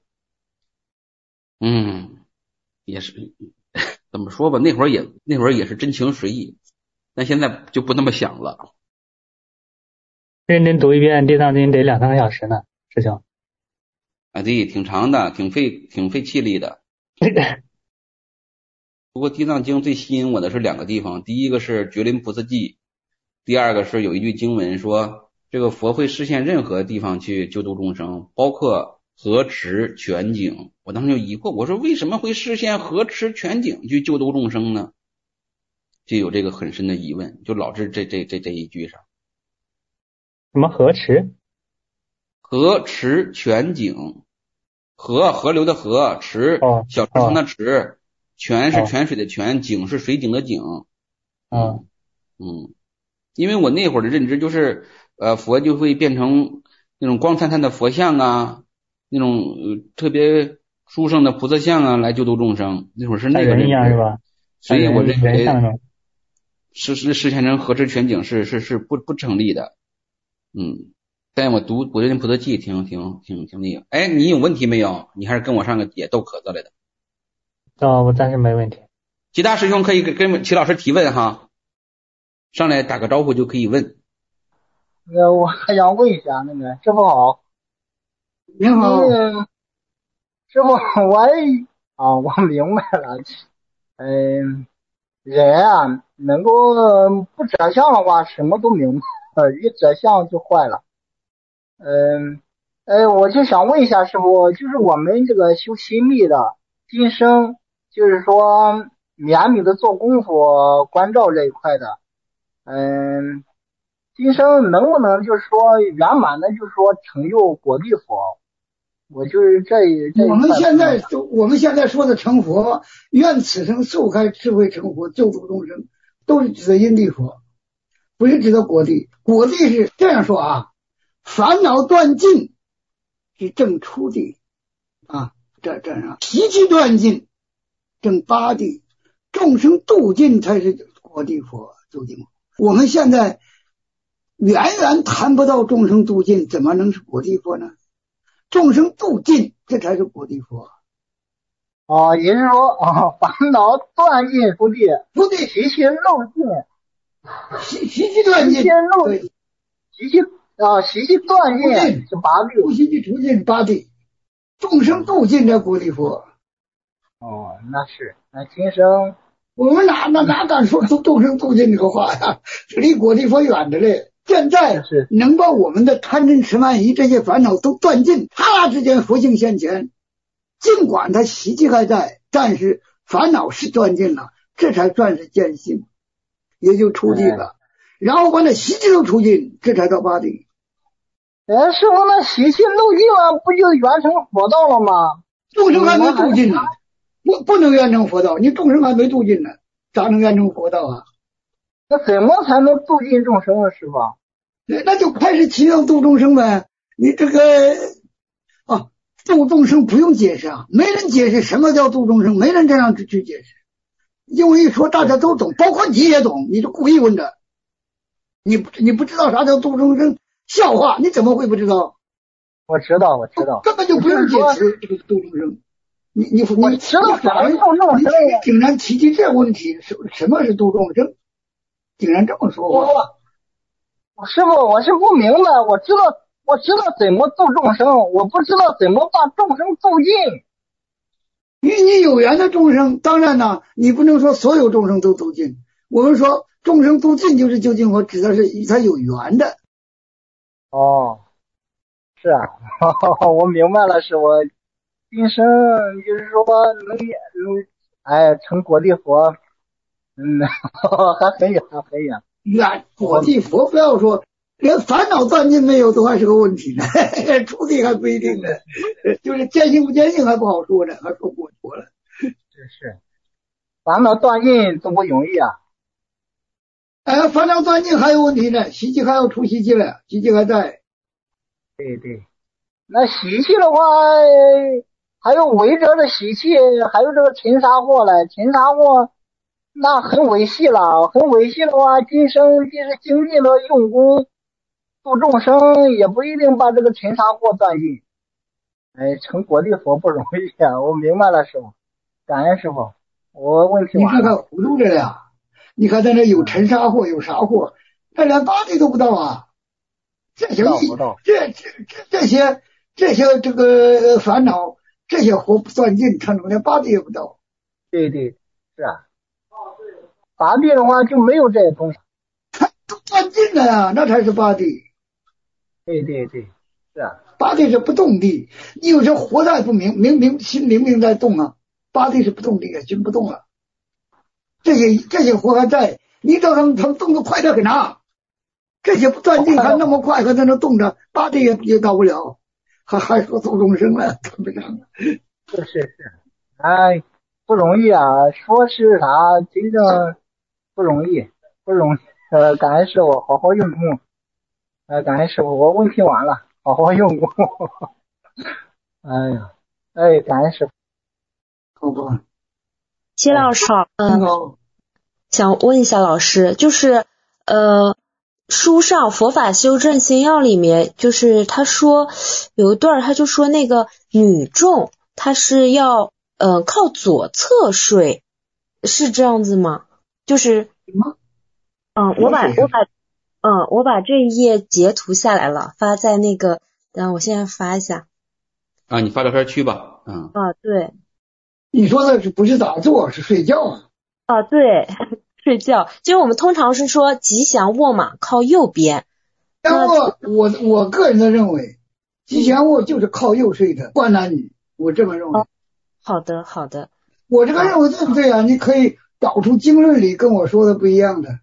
嗯，也是怎么说吧，那会儿也那会儿也是真情实意。 但现在就不那么想了。 认真读一遍地藏经得两三个小时呢，师兄。 啊，对，挺长的，挺费挺费气力的。不过地藏经最吸引我的是两个地方，第一个是觉林菩萨记，第二个是有一句经文说，这个佛会视现任何地方去救度众生，包括河池泉井。我当时就疑惑，我说为什么会视现河池泉井去救度众生呢？就有这个很深的疑问，就老是这这这这一句上。 什么河池？ 河池泉井，河河流的河，池、 哦、 小池塘的池，泉是泉水的泉，井是水井的井。 嗯嗯，因为我那会儿的认知就是呃佛就会变成那种光灿灿的佛像啊，那种、呃、特别殊胜的菩萨像啊来救度众生，那会儿是那个认知， 人一样是吧？ 所以我认为是是实现成河池泉井是是是不不成立的。嗯，但我读《觉林菩萨记》挺挺挺挺那个。哎，你有问题没有？你还是跟我上个也逗壳子来的。 哦，我暂时没问题。 其他师兄可以跟跟齐老师提问哈，上来打个招呼就可以问。 呃，我还想问一下，那个师傅好。 你好。 嗯，师傅，我啊，我明白了。嗯，人啊，能够不折相的话，什么都明白。呃，一折相就坏了。嗯，呃，我就想问一下师傅，就是我们这个修心密的今生，就是说绵密的做功夫关照这一块的，嗯，今生能不能就是说圆满的，就是说成就果地佛？我就是这这我们现在我们现在说的成佛，愿此生受开智慧成佛，救度众生，都是指的因地佛，不是指的果地。果地是这样说啊，烦恼断尽是正初地啊，这这样习气断尽正八地，众生度尽才是果地佛究竟。我们现在远远谈不到众生度尽，怎么能是果地佛呢？众生度尽，这才是果地佛。 哦，也就是说啊，烦恼断尽出地， 出地习气漏尽， 习习气断尽， 对，习气啊，习气断尽是八地， 不习气除尽八地，众生度尽这果地佛。 哦，那是，那今生我们哪哪哪敢说出众生度尽这个话呀？这离果地佛远的嘞。现在能把我们的贪嗔痴慢疑这些烦恼都断尽，刹那之间佛性现前。尽管他习气还在，但是烦恼是断尽了，这才算是见性，也就出地了。然后把那习气都除尽，这才到八地。 哎，师傅，那习气漏尽了，不就圆成佛道了吗？ 众生还没度尽呢，不不能圆成佛道。你众生还没度尽呢，咋能圆成佛道啊？ 那怎么才能度尽众生啊，师傅？ 那就开始祈愿度众生呗。你这个啊，度众生不用解释啊，没人解释什么叫度众生，没人这样去解释。因为一说大家都懂，包括你也懂，你是故意问的。你你不知道啥叫度众生，笑话，你怎么会不知道？ 我知道，我知道， 根本就不用解释这个度众生。你你你， 我知道怎么度众生， 你竟然提起这问题，什什么是度众生？竟然这么说话。 我师傅，我是不明白，我知道我知道怎么度众生，我不知道怎么把众生度尽。 与你有缘的众生，当然呢，你不能说所有众生都度尽。我们说众生度尽就是究竟佛，指的是与他有缘的。 哦，是啊，我明白了，是我今生就是说能能哎成果地佛，嗯，还很远，还很远。 远果地佛，不要说连烦恼断尽没有都还是个问题呢，出地还不一定呢，就是坚信不坚信还不好说呢，还说果佛了。 是是，烦恼断尽都不容易啊。 哎，烦恼断尽还有问题呢，习气还要出习气了，习气还在。 对对，那习气的话，还有违者的习气，还有这个尘沙祸嘞，尘沙祸。那很维系了，很维系的话，今生即使精进了用功度众生，也不一定把这个尘沙祸断尽。哎，成果地佛不容易啊！我明白了，师傅，感恩师傅。我问题你这个糊涂着呀！ 你看在那有尘沙货，有啥货，那连八地都不到啊！这些这这这这些这些这个烦恼，这些活不算尽，他怎么连八地也不到？ 对对，是啊。八地的话就没有这些东西。 他都算尽了呀，那才是八地。 对对对，是啊。 八地是不动地，你有时活在不明明明心明明在动啊，八地是不动地啊，心不动了。这些这些活还在，你叫他们他们动得快点给拿。这些不断定还那么快，还在那动着，八地也也到不了，还还说度众生了，看不上。 是是是，哎，不容易啊！说是啥，真正不容易，不容易。呃，感恩师傅，好好用功。呃，感恩师傅，我问题完了，好好用功。哎呀，哎，感恩师傅。 好吧。 谢老师好，嗯、呃，想问一下老师，就是呃。书上《佛法修正心要》里面，就是他说有一段，他就说那个女众她是要呃靠左侧睡，是这样子吗？就是嗯，我把我把嗯我把这一页截图下来了，发在那个，等我现在发一下。 啊，你发聊天区吧。嗯。 啊，对。 你说的是不是打坐，是睡觉啊？ 啊，对。睡觉，就是我们通常是说吉祥卧嘛，靠右边。 但我我我个人的认为，吉祥卧就是靠右睡的，不管男女，我这么认为。 哦、好的好的。 我这个认为对不对啊？你可以找出经论里跟我说的不一样的。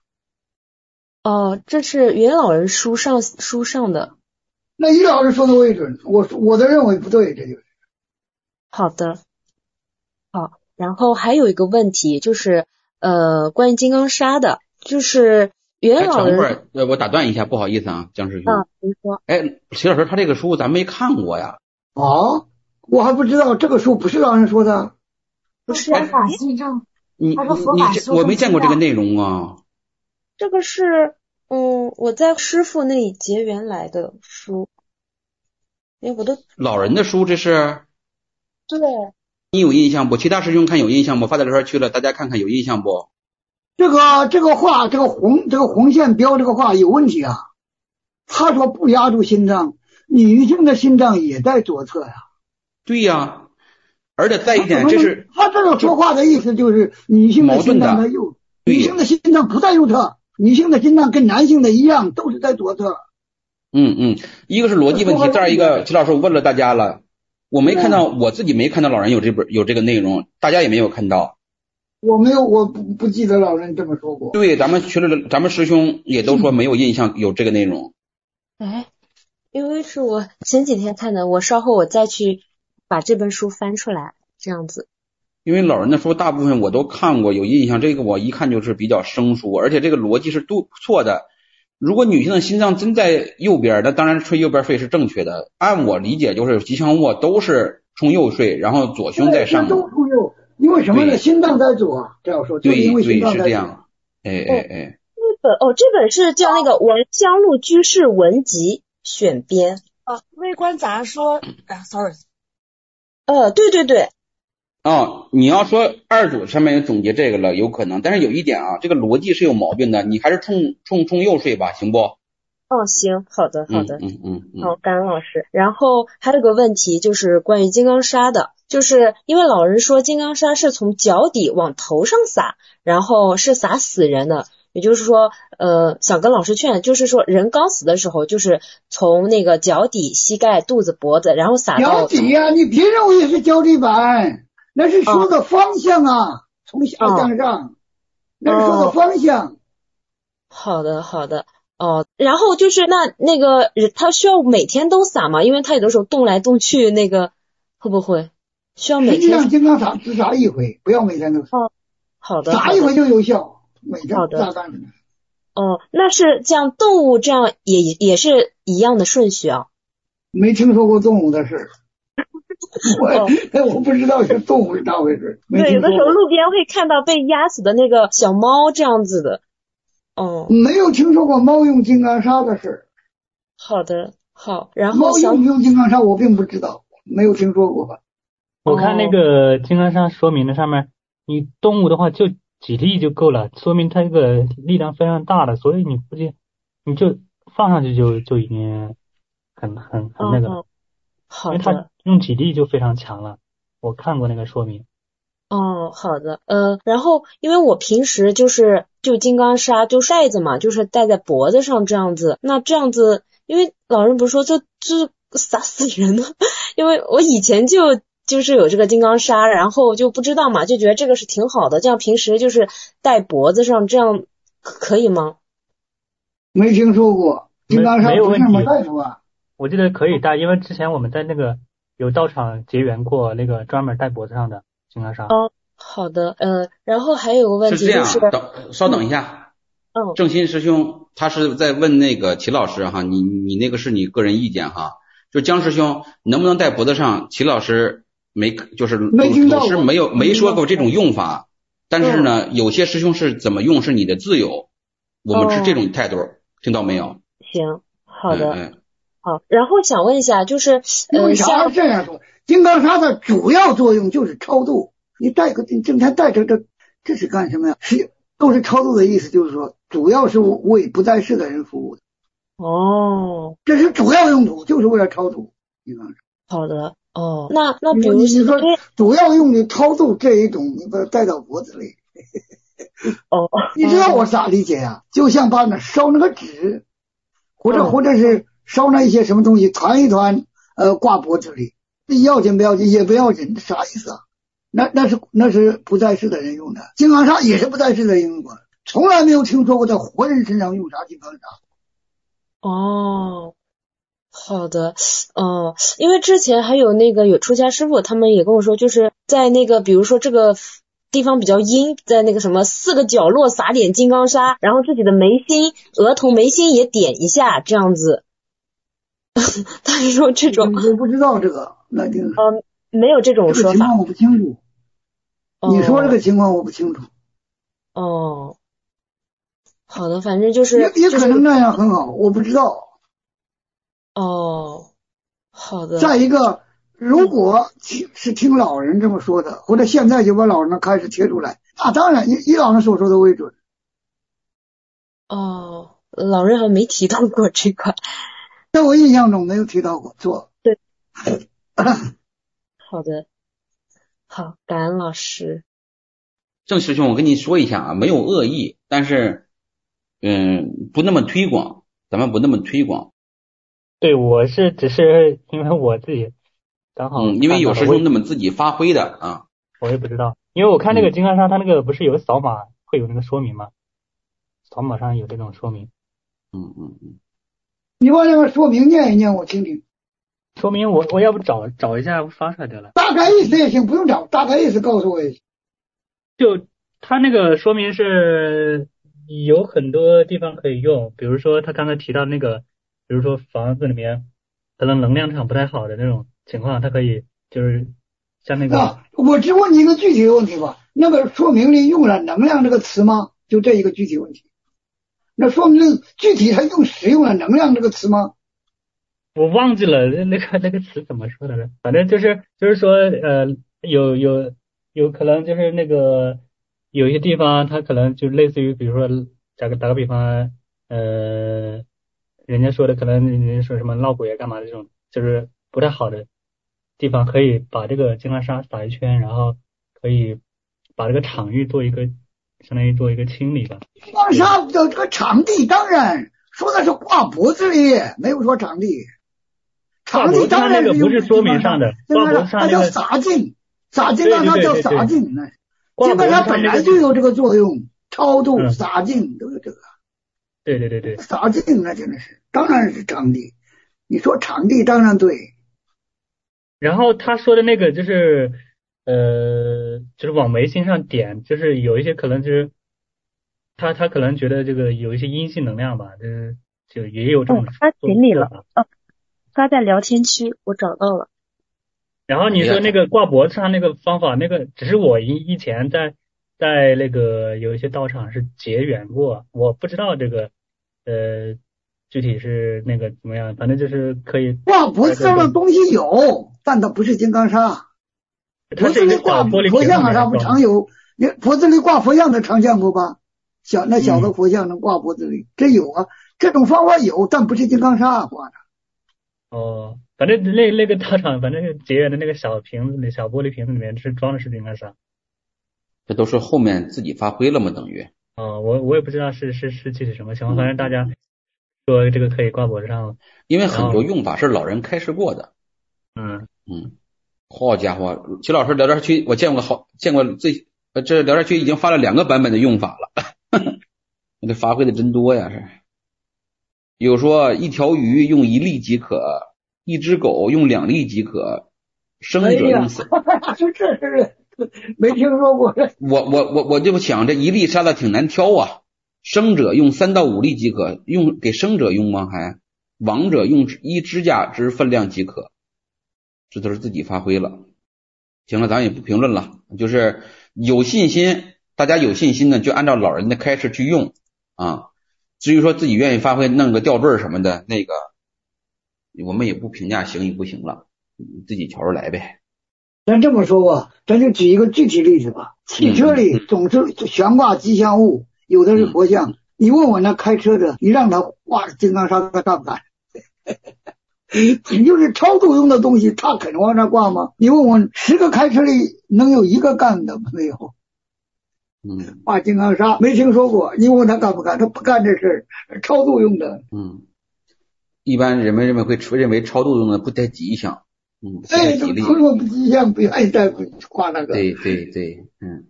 哦，这是元老人书上书上的。 那于老师说的为准，我我的认为不对，这就是。 好的。好，然后还有一个问题就是。呃，关于金刚砂的，就是元老人。 等会儿，呃，我打断一下，不好意思啊，江师兄。 啊，您说。 哎，徐老师，他这个书咱没看过呀。 哦，我还不知道这个书不是老人说的。 不是佛法信证。 你你你，我没见过这个内容啊。 这个是，嗯，我在师父那里结缘来的书。哎，我都。 老人的书这是？ 对。 你有印象不？其他师兄看有印象不？发在聊天区了，大家看看有印象不？ 这个这个画，这个红这个红线标这个画有问题啊。他说不压住心脏，女性的心脏也在左侧呀、啊。 对呀、啊，而且再一点，这是他这个说话的意思就是女性的心脏在右，女性的心脏不在右侧，女性的心脏跟男性的一样都是在左侧。 嗯嗯，一个是逻辑问题，再一个，齐老师我问了大家了。我没看到，我自己没看到老人有这本有这个内容，大家也没有看到。 我没有，我不不记得老人这么说过。 对，咱们学了，咱们师兄也都说没有印象有这个内容。 哎，因为是我前几天看的，我稍后我再去把这本书翻出来，这样子。 因为老人的书大部分我都看过，有印象，这个我一看就是比较生疏，而且这个逻辑是都错的。如果女性的心脏真在右边，那当然吹右边肺是正确的。按我理解，就是吉祥卧都是冲右睡，然后左胸在上。 都冲右，因为什么呢？心脏在左，这样说，就是因为心脏在左。 对对是这样。哎哎哎。 这本哦，这本是叫那个《文香路居士文集》选编。 啊，微观杂说，啊 ，sorry。 呃，对对对。 哦，你要说二组上面总结这个了，有可能，但是有一点啊，这个逻辑是有毛病的，你还是冲冲冲右睡吧，行不？ 哦，行，好的，好的， 嗯嗯嗯， 好，感恩老师。然后还有个问题就是关于金刚砂的，就是因为老人说金刚砂是从脚底往头上撒，然后是撒死人的，也就是说，呃，想跟老师劝，就是说人刚死的时候，就是从那个脚底、膝盖、肚子、脖子，然后撒到脚底呀、啊，你别认为是脚底板。那是说的方向啊，哦、从下向上，哦、那是说的方向。 哦、好的，好的，哦，然后就是那那个他需要每天都撒吗？因为他有的时候动来动去，那个会不会需要每天？ 实际上，金刚砂只撒一回，不要每天都撒。 哦，好的， 撒一回就有效，每天撒干什么？ 哦，那是像动物这样也也是一样的顺序啊？ 没听说过动物的事。我、哦、我不知道是动物是咋回事。 对，有的时候路边会看到被压死的那个小猫这样子的。哦， 没有听说过猫用金刚砂的事。 好的，好。然后猫用不用金刚砂我并不知道，没有听说过。 我看那个金刚砂说明的上面，你动物的话就几粒就够了，说明它这个力量非常大的，所以你估计你就放上去就就已经很很很那个了。 哦，好因为它的。 用几粒就非常强了，我看过那个说明。 哦，好的。呃，然后因为我平时就是就金刚砂就带着嘛，就是戴在脖子上这样子。那这样子，因为老人不是说这这撒死人呢？因为我以前就就是有这个金刚砂，然后就不知道嘛，就觉得这个是挺好的，这样平时就是戴脖子上，这样可以吗？ 没听说过，金刚砂不是那么戴是吧？ 我记得可以戴，因为之前我们在那个有道场结缘过那个专门戴脖子上的金刚砂。 哦，好的。呃，然后还有个问题就是， 是这样，等稍等一下。 嗯， 正心师兄他是在问那个齐老师哈，你你那个是你个人意见哈，就江师兄能不能戴脖子上？齐老师没就是老师没有没说过这种用法，但是呢，嗯、有些师兄是怎么用是你的自由，我们是这种态度，哦、听到没有？ 行，好的， 嗯嗯、 好。然后想问一下，就是为啥这样说？金刚砂的主要作用就是超度，你戴个整天戴着这这是干什么呀？是都是超度的意思，就是说主要是为不在世的人服务的。 哦， 这是主要用途，就是为了超度。金刚砂。 好的。哦，那那比如你说主要用的超度这一种，你把它戴到脖子里。 哦， 你知道我咋理解呀、啊？就像把那烧那个纸，或者、哦、或者是烧那一些什么东西团一团，呃，挂脖子里，要紧不要紧也不要紧，啥意思啊？那那是那是不在世的人用的，金刚砂也是不在世的人用过，从来没有听说过在活人身上用啥金刚砂。 哦。好的，哦，因为之前还有那个有出家师傅，他们也跟我说，就是在那个比如说这个地方比较阴，在那个什么四个角落撒点金刚砂，然后自己的眉心、额头眉心也点一下，这样子。他是说这种， 我不知道这个，那就是嗯，没有这种说法。 这个情况我不清楚。哦、你说这个情况我不清楚。 哦，好的，反正就是也也可能那样很好，就是、我不知道。 哦，好的。 再一个，如果是听老人这么说的，或者现在就把老人开始贴出来，那当然以以老人所说的为准。 哦，老人好像没提到过这块， 在我印象中没有提到过，错。 对。好的，好，感恩老师。 郑师兄，我跟你说一下啊，没有恶意，但是嗯，不那么推广，咱们不那么推广。 对，我是只是因为我自己刚好、 嗯，因为有师兄那么自己发挥的啊， 我也不知道，因为我看那个金刚砂，它那个不是有扫码会有那个说明吗？扫码上有这种说明。 嗯嗯嗯， 你把那个说明念一念，我听听。 说明我我要不找找一下发出来得了。 大概意思也行，不用找，大概意思告诉我也行。 就他那个说明是有很多地方可以用，比如说他刚才提到那个。比如说房子里面可能能量场不太好的那种情况，它可以就是像那个、 啊、我只问你一个具体的问题吧，那个说明里用了能量这个词吗？就这一个具体问题。那说明具体他用使用了能量这个词吗？ 我忘记了那个那个词怎么说的了，反正就是就是说呃有有有可能就是那个有一些地方它可能就类似于比如说打个打个比方呃人家说的可能人家说什么闹鬼啊干嘛的这种就是不太好的地方，可以把这个金刚砂撒一圈，然后可以把这个场域做一个相当于做一个清理吧。 金刚砂的这个场地当然说的是挂脖子里，没有说场地。场地当然那个不是说明上的，挂脖子上那叫洒净，洒净让它叫洒净，那金刚砂本来就有这个作用，超度、洒净都有这个。 对对对对， 洒净那真的是，当然是场地。你说场地当然对。 然后他说的那个就是呃，就是往眉心上点，就是有一些可能就是他他可能觉得这个有一些阴性能量吧，就是就也有这种。 哦，发群里了，哦，发在聊天区，我找到了。 然后你说那个挂脖子上那个方法，那个只是我以以前在。在那个有一些道场是结缘过，我不知道这个呃具体是那个怎么样，反正就是可以挂脖子上的东西有，但它不是金刚砂。 它是一个挂玻璃佛像上不常有你脖子里挂佛像的常见过吧？小那小的佛像能挂脖子里，这有啊，这种方法有，但不是金刚砂挂的。 哦，反正那那个道场，反正就结缘的那个小瓶子里、小玻璃瓶子里面是装的是金刚砂。 这都是后面自己发挥了嘛，等于。 哦，我我也不知道是是是具体什么情况，反正大家说这个可以挂脖子上了。 因为很多用法是老人开示过的。 嗯嗯，好家伙，齐老师聊天区我见过好见过最呃这聊天区已经发了两个版本的用法了，你这发挥的真多呀！是有说一条鱼用一粒即可，一只狗用两粒即可，生者用三。 哎、这是没听说过。 我我我我就想这一粒沙子挺难挑啊，生者用三到五粒即可，用给生者用吗？还亡者用一指甲之分量即可，这都是自己发挥了。行了，咱也不评论了，就是有信心，大家有信心呢，就按照老人的开示去用啊。至于说自己愿意发挥，弄个吊坠什么的，那个我们也不评价行与不行了，自己瞧着来呗。 咱这么说吧，咱就举一个具体例子吧。汽车里总是悬挂吉祥物，有的是佛像。嗯、你问我那开车的，你让他挂金刚砂，他干不干？你就是超度用的东西，他肯往那挂吗？你问我十个开车里能有一个干的没有？ 嗯， 挂金刚砂没听说过。你问他干不干？他不干这事儿，超度用的。 嗯，一般人们认为会认为超度用的不太吉祥。嗯， 哎，这朋友不吉祥，不愿意再挂那个。 对对对，嗯。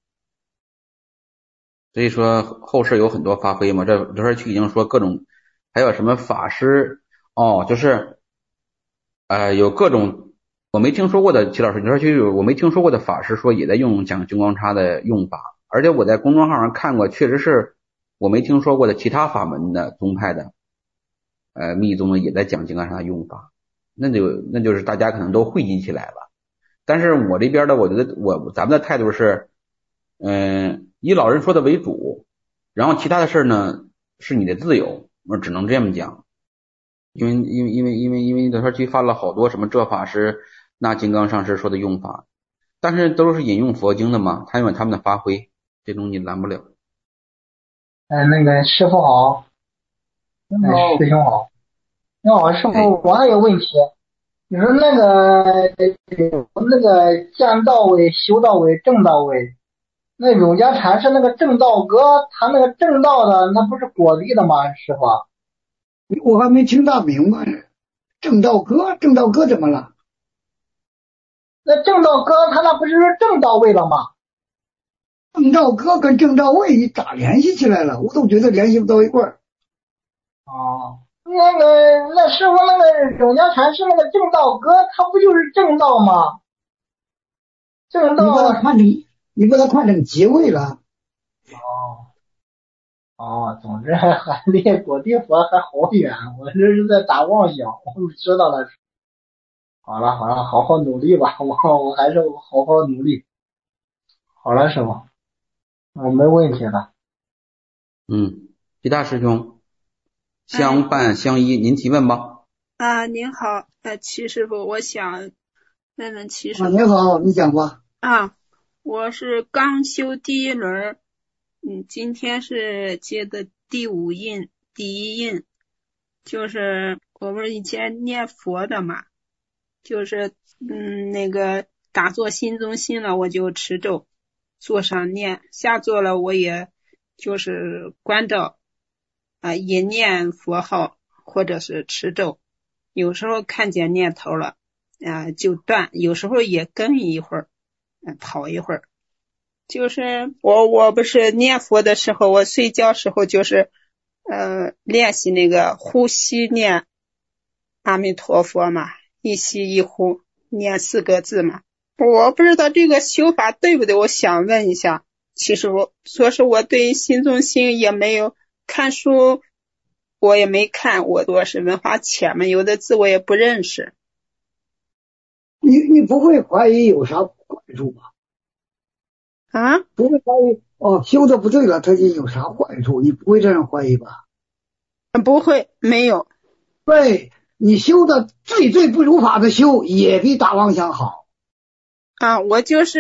所以说后世有很多发挥嘛，这刘二区已经说各种，还有什么法师哦，就是呃有各种我没听说过的，齐老师，刘二区有我没听说过的法师说也在用讲金光砂的用法，而且我在公众号上看过，确实是我没听说过的其他法门的宗派的呃密宗的也在讲金刚砂的用法。那就那就是大家可能都汇集起来了，但是我这边的我觉得我咱们的态度是，嗯、呃，以老人说的为主，然后其他的事呢是你的自由，我只能这么讲，因为因为因为因为因为刘三区发了好多什么这法师那金刚上师说的用法，但是都是引用佛经的嘛，他有他们的发挥，这东西拦不了。 哎，那个师傅好，哎，师兄好。你好，师傅，我还有问题。你说那个那个见到位、修到位、正到位，那永嘉禅是那个正道歌，他那个正道的，那不是果地的吗？师傅， 我还没听大明白。正道歌，正道歌怎么了？ 那正道歌他那不是正到位了吗？ 正道歌跟正道位你咋联系起来了？我都觉得联系不到一块儿。 哦。那个那师傅那个永嘉禅师那个正道歌，他不就是正道吗？正道。 你把它看成你把它看成结位了。 哦。哦，总之还离果地佛还好远，我这是在打妄想。我知道了。好了好了，好好努力吧，我我还是好好努力。好了，师傅，我没问题了。 嗯，齐大师兄。相伴相依，您提问吧。 啊，您好，呃，齐师傅，我想问问齐师傅。 啊，您好，你讲吧。 啊，我是刚修第一轮，嗯，今天是接的第五印，第一印，就是我不是以前念佛的嘛，就是嗯那个打坐心中心了，我就持咒，坐上念，下坐了我也就是关照。啊，也念佛号或者是持咒，有时候看见念头了，啊就断，有时候也跟一会儿，嗯，跑一会儿。就是我我不是念佛的时候，我睡觉时候就是呃练习那个呼吸念阿弥陀佛嘛，一吸一呼念四个字嘛。我不知道这个修法对不对，我想问一下。其实我说是我对心中心也没有。看书我也没看，我多是文化浅嘛，有的字我也不认识。 你你不会怀疑有啥坏处吧？ 啊？ 不会怀疑哦，修的不对了，他就有啥坏处？你不会这样怀疑吧？ 不会，没有。 对，你修的最最不如法的修，也比打妄想好。 啊，我就是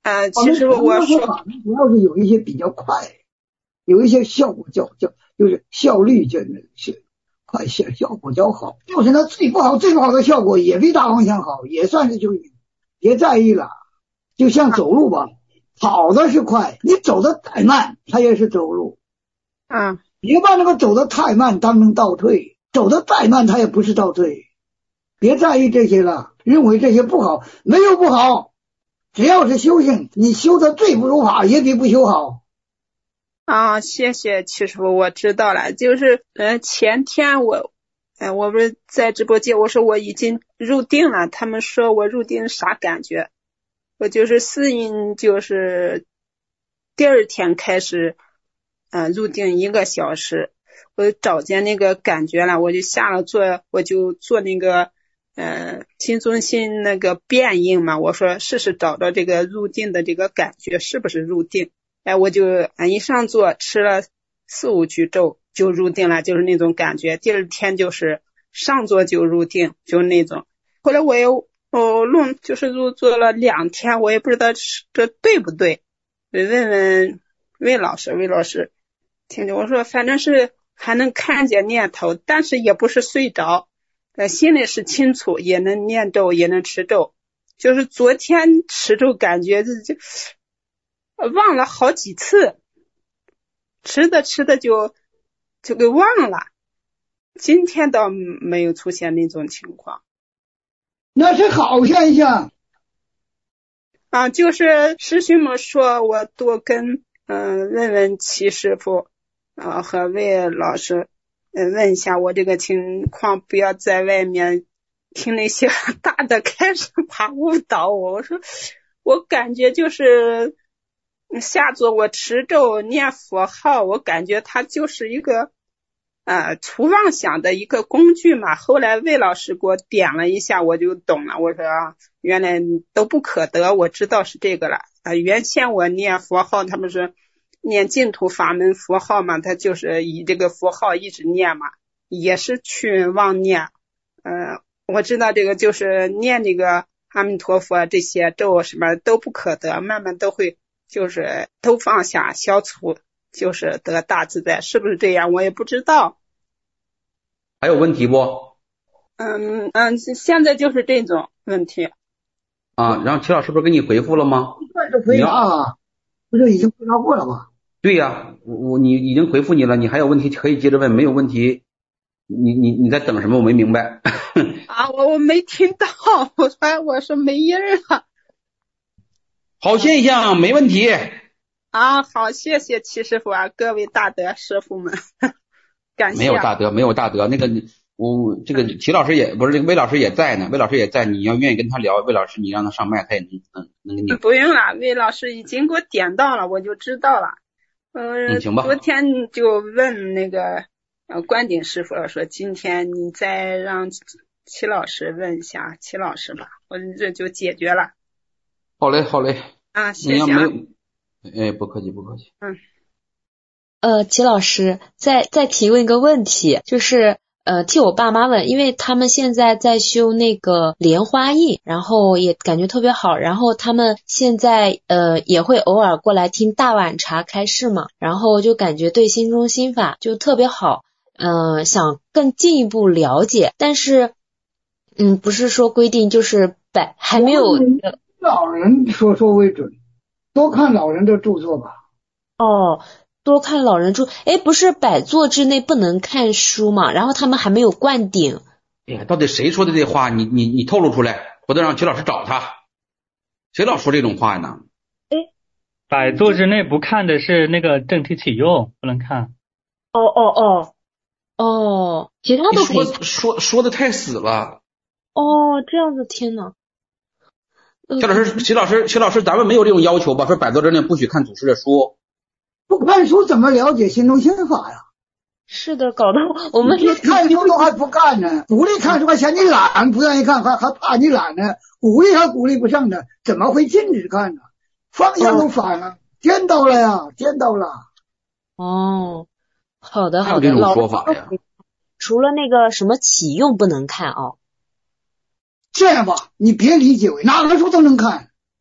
呃，其实我说法门主要是有一些比较快，有一些效果较较就是效率真的是快，效效果较好。就是那最不好最不好的效果也比大方向好，也算是就别在意了。就像走路吧，跑的是快，你走的太慢，它也是走路。 嗯， 别把那个走的太慢当成倒退，走的再慢它也不是倒退。别在意这些了，认为这些不好，没有不好，只要是修行，你修的最不如法也比不修好。 啊，谢谢七师傅，我知道了。就是呃前天我，呃我不是在直播间，我说我已经入定了，他们说我入定啥感觉？我就是适应，就是第二天开始，呃入定一个小时，我找见那个感觉了，我就下了座，我就做那个。呃，心中心那个变应嘛，我说试试找到这个入定的这个感觉是不是入定？哎，我就一上座吃了四五句咒就入定了，就是那种感觉。第二天就是上座就入定，就那种。后来我又哦弄就是入座了两天，我也不知道这对不对，问问魏老师，魏老师听听我说，反正是还能看见念头，但是也不是睡着。呃，心里是清楚，也能念咒，也能持咒。就是昨天持咒，感觉就就忘了好几次，吃的吃的就就给忘了。今天倒没有出现那种情况， 那是好现象。 啊，就是师兄们说我多跟嗯、呃、问问齐师傅啊和魏老师。嗯，问一下我这个情况，不要在外面听那些大的开始怕误导我。我说我感觉就是下座我持咒念佛号，我感觉它就是一个呃除妄想的一个工具嘛。后来魏老师给我点了一下，我就懂了。我说啊，原来都不可得，我知道是这个了啊。原先我念佛号，他们说念净土法门佛号嘛，他就是以这个佛号一直念嘛，也是去妄念。呃，我知道这个就是念这个阿弥陀佛这些咒什么都不可得，慢慢都会就是都放下消除，就是得大自在，是不是这样？我也不知道。 还有问题不？ 嗯嗯，现在就是这种问题。 啊，然后齐老师不是给你回复了吗？ 回答啊，不是已经回答过了吗？ 对呀、啊，我你已经回复你了，你还有问题可以接着问，没有问题，你你你在等什么？我没明白。 啊，我我没听到，我说我说没音了。 好现象，没问题。 啊，好，谢谢齐师傅啊，各位大德师傅们，感谢。 没有大德，没有大德，那个我这个齐老师也不是，这个魏老师也在呢，魏老师也在，你要愿意跟他聊，魏老师你让他上麦，他也能能能跟你。 不用了，魏老师已经给我点到了，我就知道了。呃， 嗯，行吧。 昨天就问那个呃关顶师傅说，今天你再让齐老师问一下齐老师吧，我这就解决了。 好嘞，好嘞。 啊，谢谢啊。 哎，不客气，不客气。 嗯。 呃，齐老师，再再提问一个问题，就是呃替我爸妈问，因为他们现在在修那个莲花印，然后也感觉特别好，然后他们现在呃也会偶尔过来听大碗茶开示嘛，然后就感觉对心中心法就特别好，呃想更进一步了解，但是嗯不是说规定就是百还没有老人说说为准，多看老人的著作吧。 哦。多看老人著，哎，不是百座之内不能看书嘛？然后他们还没有灌顶。 哎呀，到底谁说的这话？你你你透露出来，我得让齐老师找他。谁老说这种话呢？ 哎，百座之内不看的是那个正体启用，不能看。 哦哦哦哦，其他都可以说说说的太死了。 哦，这样子，天哪！ 齐老师，齐老师，齐老师，咱们没有这种要求吧？说百座之内不许看祖师的书。 不看书怎么了解心中心法呀？ 是的，搞得我们连看书都还不干呢，鼓励看书还嫌你懒，不愿意看，还还怕你懒呢，鼓励还鼓励不上呢，怎么会禁止看呢？方向都反了，哦、颠倒了呀，颠倒了。 哦，好的好的， 这种说法呀。 除了那个什么启用不能看哦。 这样吧，你别理解为哪个书都能看。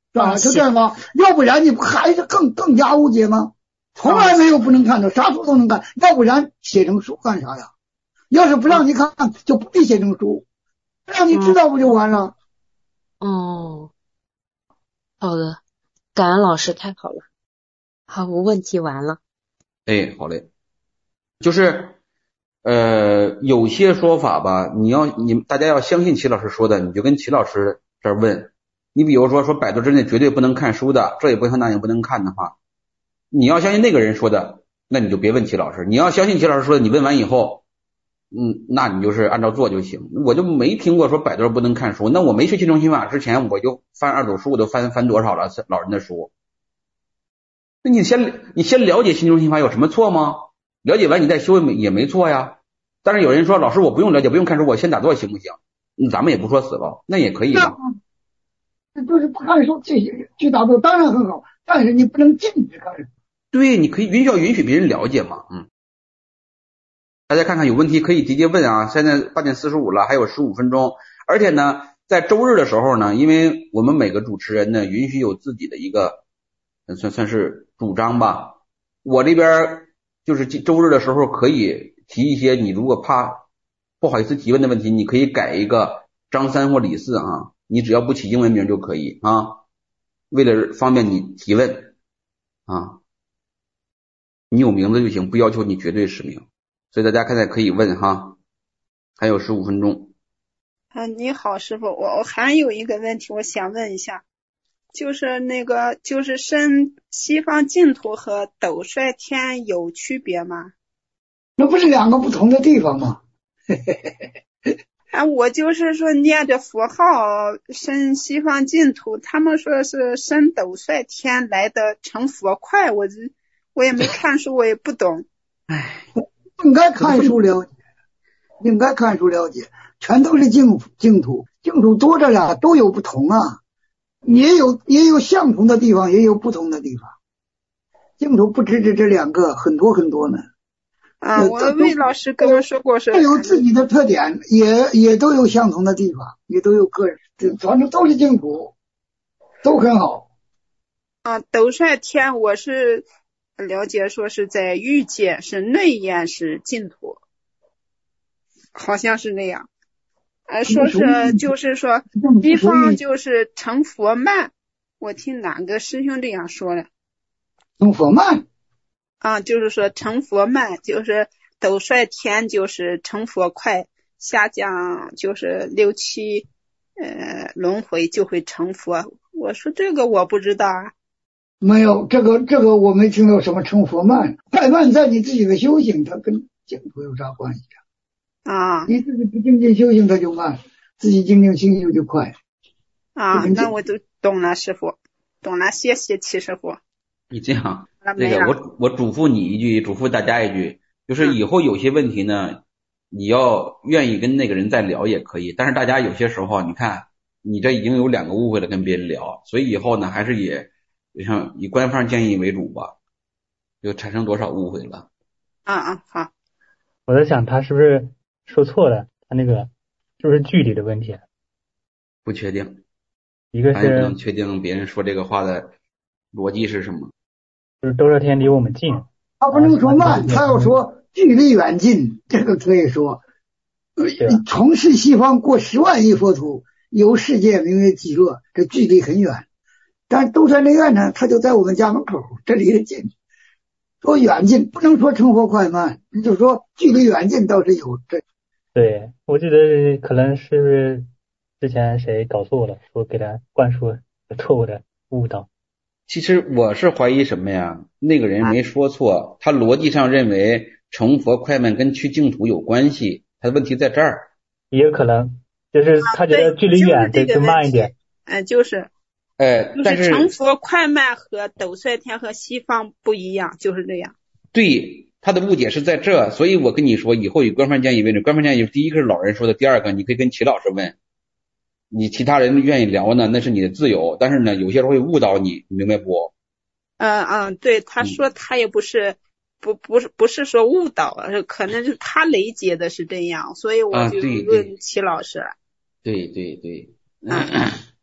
是吧？就这样吗？要不然你不还是更更加误解吗？从来没有不能看的，啥书都能看，要不然写成书干啥呀？要是不让你看，就不必写成书，让你知道不就完了？ 哦，好的，感恩老师，太好了。好，我问题完了。 哎，好嘞。就是呃，有些说法吧，你要你大家要相信齐老师说的，你就跟齐老师这儿问。你比如说说百度之内绝对不能看书的，这也不行那也不能看的话，你要相信那个人说的，那你就别问齐老师。你要相信齐老师说的，你问完以后，嗯，那你就是按照做就行。我就没听过说百度不能看书，那我没学七种心法之前，我就翻二手书，我都翻翻多少了老人的书。那你先你先了解心中心法有什么错吗？了解完你再修也没也没错呀。但是有人说老师我不用了解不用看书，我先打坐行不行？嗯，咱们也不说死了，那也可以嘛。 就是不看书去去打坐当然很好，但是你不能禁止看书。 对，你可以允许要允许别人了解嘛。嗯，大家看看有问题可以直接问啊。现在八点四十五了，还有十五分钟。而且呢，在周日的时候呢，因为我们每个主持人呢允许有自己的一个算算是主张吧。我这边就是周日的时候可以提一些，你如果怕不好意思提问的问题，你可以改一个张三或李四啊，你只要不起英文名就可以啊，为了方便你提问啊，你有名字就行，不要求你绝对实名。所以大家现在可以问哈，还有十五分钟。 啊，你好，师傅，我我还有一个问题，我想问一下，就是那个就是申西方净土和斗率天有区别吗？ 那不是两个不同的地方吗？ 啊，我就是说念着佛号申西方净土，他们说是申斗率天来的成佛快，我我也没看书，我也不懂。 唉， 应该看书了解，应该看书了解，全都是净净土，净土多着呀，都有不同啊，也有也有相同的地方，也有不同的地方。净土不止这这两个，很多很多呢。 啊，我魏老师跟我说过是， 都有自己的特点，也也都有相同的地方，也都有个人，反正都是净土，都很好。 啊，斗率天我是了解说是在欲界，是内焰是净土，好像是那样。呃，说是就是说西方就是成佛慢，我听哪个师兄这样说的？ 成佛慢。 啊，就是说成佛慢，就是斗率天就是成佛快，下降就是六七呃轮回就会成佛。我说这个我不知道啊。 没有，这个这个我没听到什么成佛慢，快慢在你自己的修行，它跟净土有啥关系啊？ 你自己不精进修行，它就慢；自己精进修行就快。 啊，那我都懂了，师傅，懂了，谢谢齐师傅。 你这样，那个我我嘱咐你一句，嘱咐大家一句，就是以后有些问题呢，你要愿意跟那个人再聊也可以，但是大家有些时候，你看你这已经有两个误会了，跟别人聊，所以以后呢，还是以像以官方建议为主吧，就产生多少误会了。 啊啊，好。 我在想他是不是说错了，他那个是不是距离的问题？ 不确定， 一个是咱也不能确定别人说这个话的逻辑是什么。 就是斗率天离我们近， 他不能说慢，他要说距离远近，这个可以说。从事西方过十万亿佛土，有世界名为极乐，这距离很远。但是斗率内院呢，他就在我们家门口，这离得近。说远近不能说成佛快慢，你就说距离远近倒是有这。 对，我记得可能是之前谁搞错了，说给他灌输错误的误导。 其实我是怀疑什么呀？那个人没说错，他逻辑上认为成佛快慢跟去净土有关系，他的问题在这儿。 也有可能就是他觉得距离远得就慢一点。 嗯，就是。 呃，但是成佛快慢和斗率天和西方不一样，就是这样。 对，他的误解是在这，所以我跟你说，以后以官方建议为准。官方建议第一个是老人说的，第二个你可以跟齐老师问。你其他人愿意聊呢，那是你的自由，但是呢，有些时候会误导你，你明白不？ 嗯嗯，对，他说他也不是、嗯、不不是不是说误导，可能是他理解的是这样，所以我就问齐老师。 啊、对对对。对对对嗯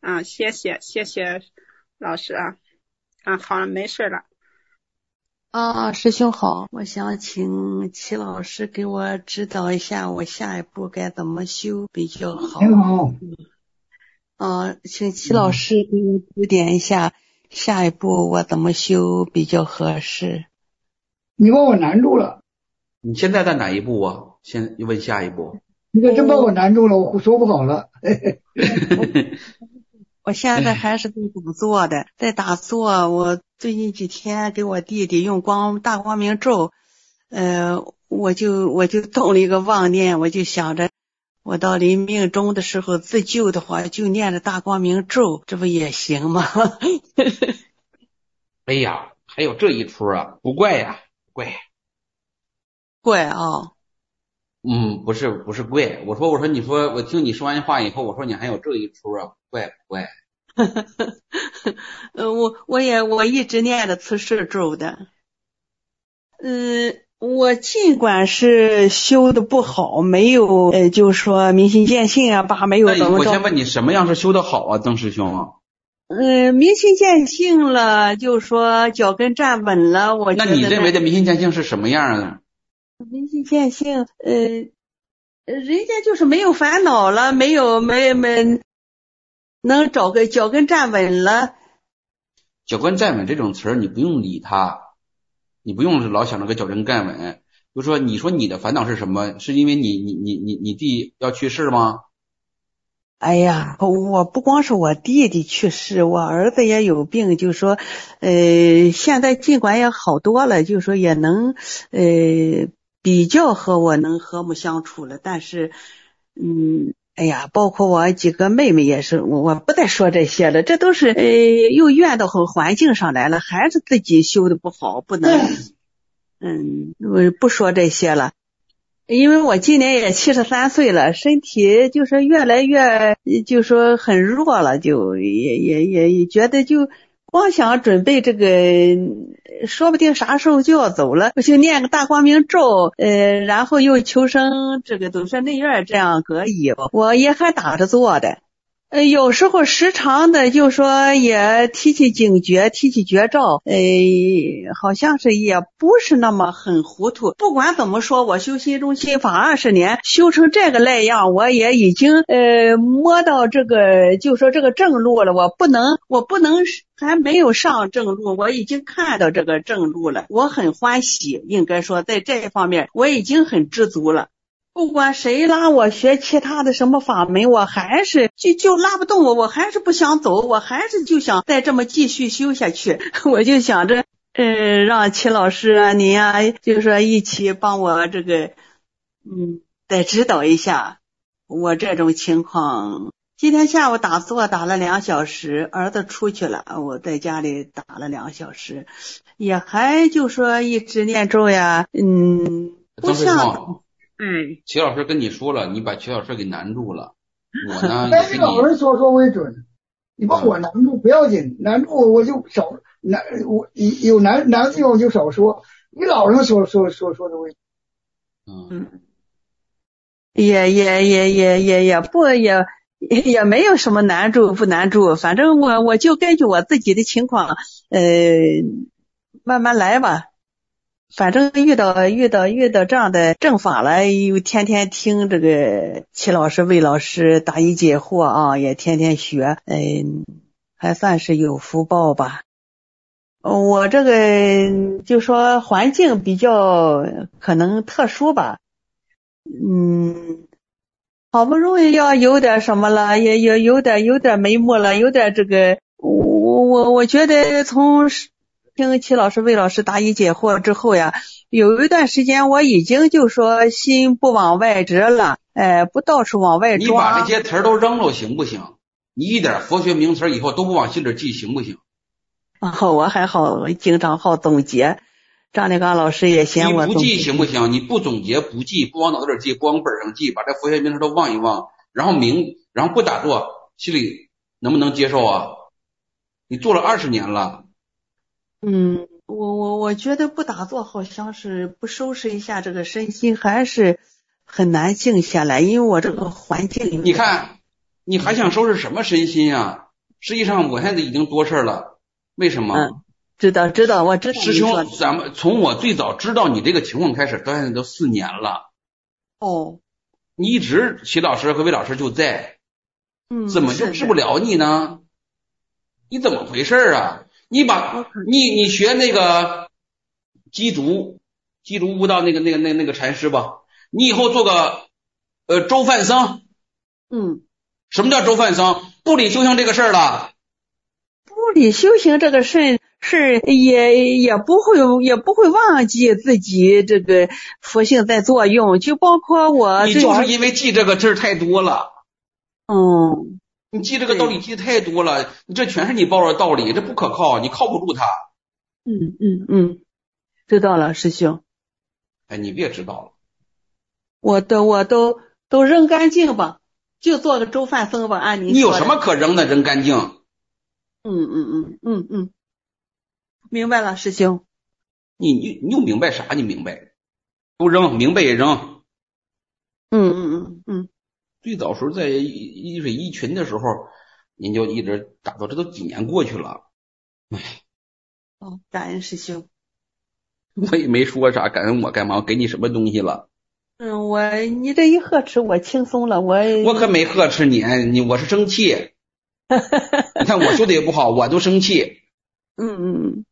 啊，谢谢谢谢老师啊，啊，好了，没事了。 啊，师兄好，我想请齐老师给我指导一下，我下一步该怎么修比较好。 挺好。 啊，请齐老师给我指点一下，下一步我怎么修比较合适。 你把我难住了。 你现在在哪一步啊？先问下一步。 你可真把我难住了，我说不好了。 我现在还是在打坐的，在打坐。我最近几天给我弟弟用光大光明咒，呃，我就我就动了一个妄念，我就想着，我到临命终的时候自救的话，就念着大光明咒，这不也行吗？ 哎呀，还有这一出啊，不怪呀，怪。 怪啊、哦。 嗯，不是不是怪，我说我说你说我听你说完话以后，我说你还有这一出啊，怪不怪？ 呃，我我也我一直念着慈氏咒的，嗯、呃，我尽管是修的不好，没有呃，就说明心见性啊，爸没有怎么着。 我先问你，什么样是修的好啊，曾师兄？ 嗯、呃，明心见性了，就说脚跟站稳了。我那你认为的明心见性是什么样的？ 明心见性，呃，人家就是没有烦恼了，没有没没能找个脚跟站稳了。 脚跟站稳这种词儿，你不用理它，你不用老想着个脚跟站稳。就说你说你的烦恼是什么？是因为你你你你你弟要去世吗？ 哎呀，我不光是我弟弟去世，我儿子也有病，就说，呃，现在尽管也好多了，就说也能，呃。比较和我能和睦相处了，但是，嗯，哎呀，包括我几个妹妹也是，我我不再说这些了，这都是呃又怨到环境上来了，还是自己修的不好，不能，嗯，我不说这些了，因为我今年也七十三岁了，身体就是越来越就说很弱了，就也也也也觉得就。光想准备这个，说不定啥时候就要走了，我就念个大光明咒，呃，然后又求生这个都是内院这样可以，我也还打着坐的，呃，有时候时常的就说也提起警觉，提起绝招，呃，好像是也不是那么很糊涂。不管怎么说，我修心中心法二十年，修成这个那样，我也已经呃摸到这个，就说这个正路了。我不能，我不能还没有上正路，我已经看到这个正路了，我很欢喜。应该说，在这方面我已经很知足了。不管谁拉我学其他的什么法门，我还是就就拉不动我，我还是不想走，我还是就想再这么继续修下去。我就想着，呃，让齐老师啊，你啊，就是说一起帮我这个，嗯，再指导一下我这种情况。今天下午打坐打了两小时，儿子出去了，我在家里打了两小时，也还就说一直念咒呀，嗯，不像。 嗯，齐老师跟你说了，你把齐老师给难住了。我呢， 但是老人说说为准，你把我难住不要紧，难住我就少难，我有难难的地方我就少说。你老人说说说说的为准。 嗯，也也也也也也不也也没有什么难住不难住，反正我我就根据我自己的情况，呃，慢慢来吧。反正遇到遇到遇到这样的正法了，又天天听这个齐老师魏老师答疑解惑啊，也天天学，嗯，还算是有福报吧。我这个就说环境比较可能特殊吧，嗯，好不容易要有点什么了，也也有点有点眉目了，有点这个，我我我觉得从听齐老师魏老师答疑解惑之后呀，有一段时间我已经就说心不往外折了，哎，不到处往外抓。 你把这些词儿都扔了行不行？你一点佛学名词以后都不往心里记行不行？ 哦，我还好，经常好总结。张立刚老师也嫌我你不记行不行？你不总结不记，不往脑子里记，光本上记，把这佛学名词都忘一忘，然后明，然后不打坐，心里能不能接受啊？你做了二十年了。 嗯，我我我觉得不打坐好像是不收拾一下这个身心，还是很难静下来，因为我这个环境。 你看，你还想收拾什么身心啊？ 实际上我现在已经多事了，为什么？ 嗯，知道知道，我知道。 师兄，咱们从我最早知道你这个情况开始，到现在都四年了。 哦。 你一直齐老师和魏老师就在， 嗯， 怎么就治不了你呢？你怎么回事啊？你把你你学那个鸡竹鸡竹悟道那个那个那个那个禅师吧，你以后做个呃周范僧。 嗯， 什么叫周范僧？不理修行这个事儿了。 不理修行这个事是也也不会也不会忘记自己这个佛性在作用，就包括我。 你就是因为记这个字儿太多了。 嗯。 你记这个道理记太多了，你这全是你抱着道理，这不可靠，你靠不住它。 嗯嗯嗯，知道了，师兄。 哎，你别知道了。 我都我都都扔干净吧，就做个周范僧吧，按你。你有什么可扔的？扔干净。 嗯嗯嗯嗯嗯，明白了，师兄。 你你你又明白啥？你明白？都扔，明白也扔。 嗯嗯嗯嗯。 最早时候在一水一群的时候，您就一直打到，这都几年过去了。唉。 哦，感恩师兄。 我也没说啥，感恩我干嘛？我给你什么东西了？ 嗯，我你这一呵斥我轻松了，我我可没呵斥你，你我是生气。你看我说的也不好，我都生气。 嗯嗯，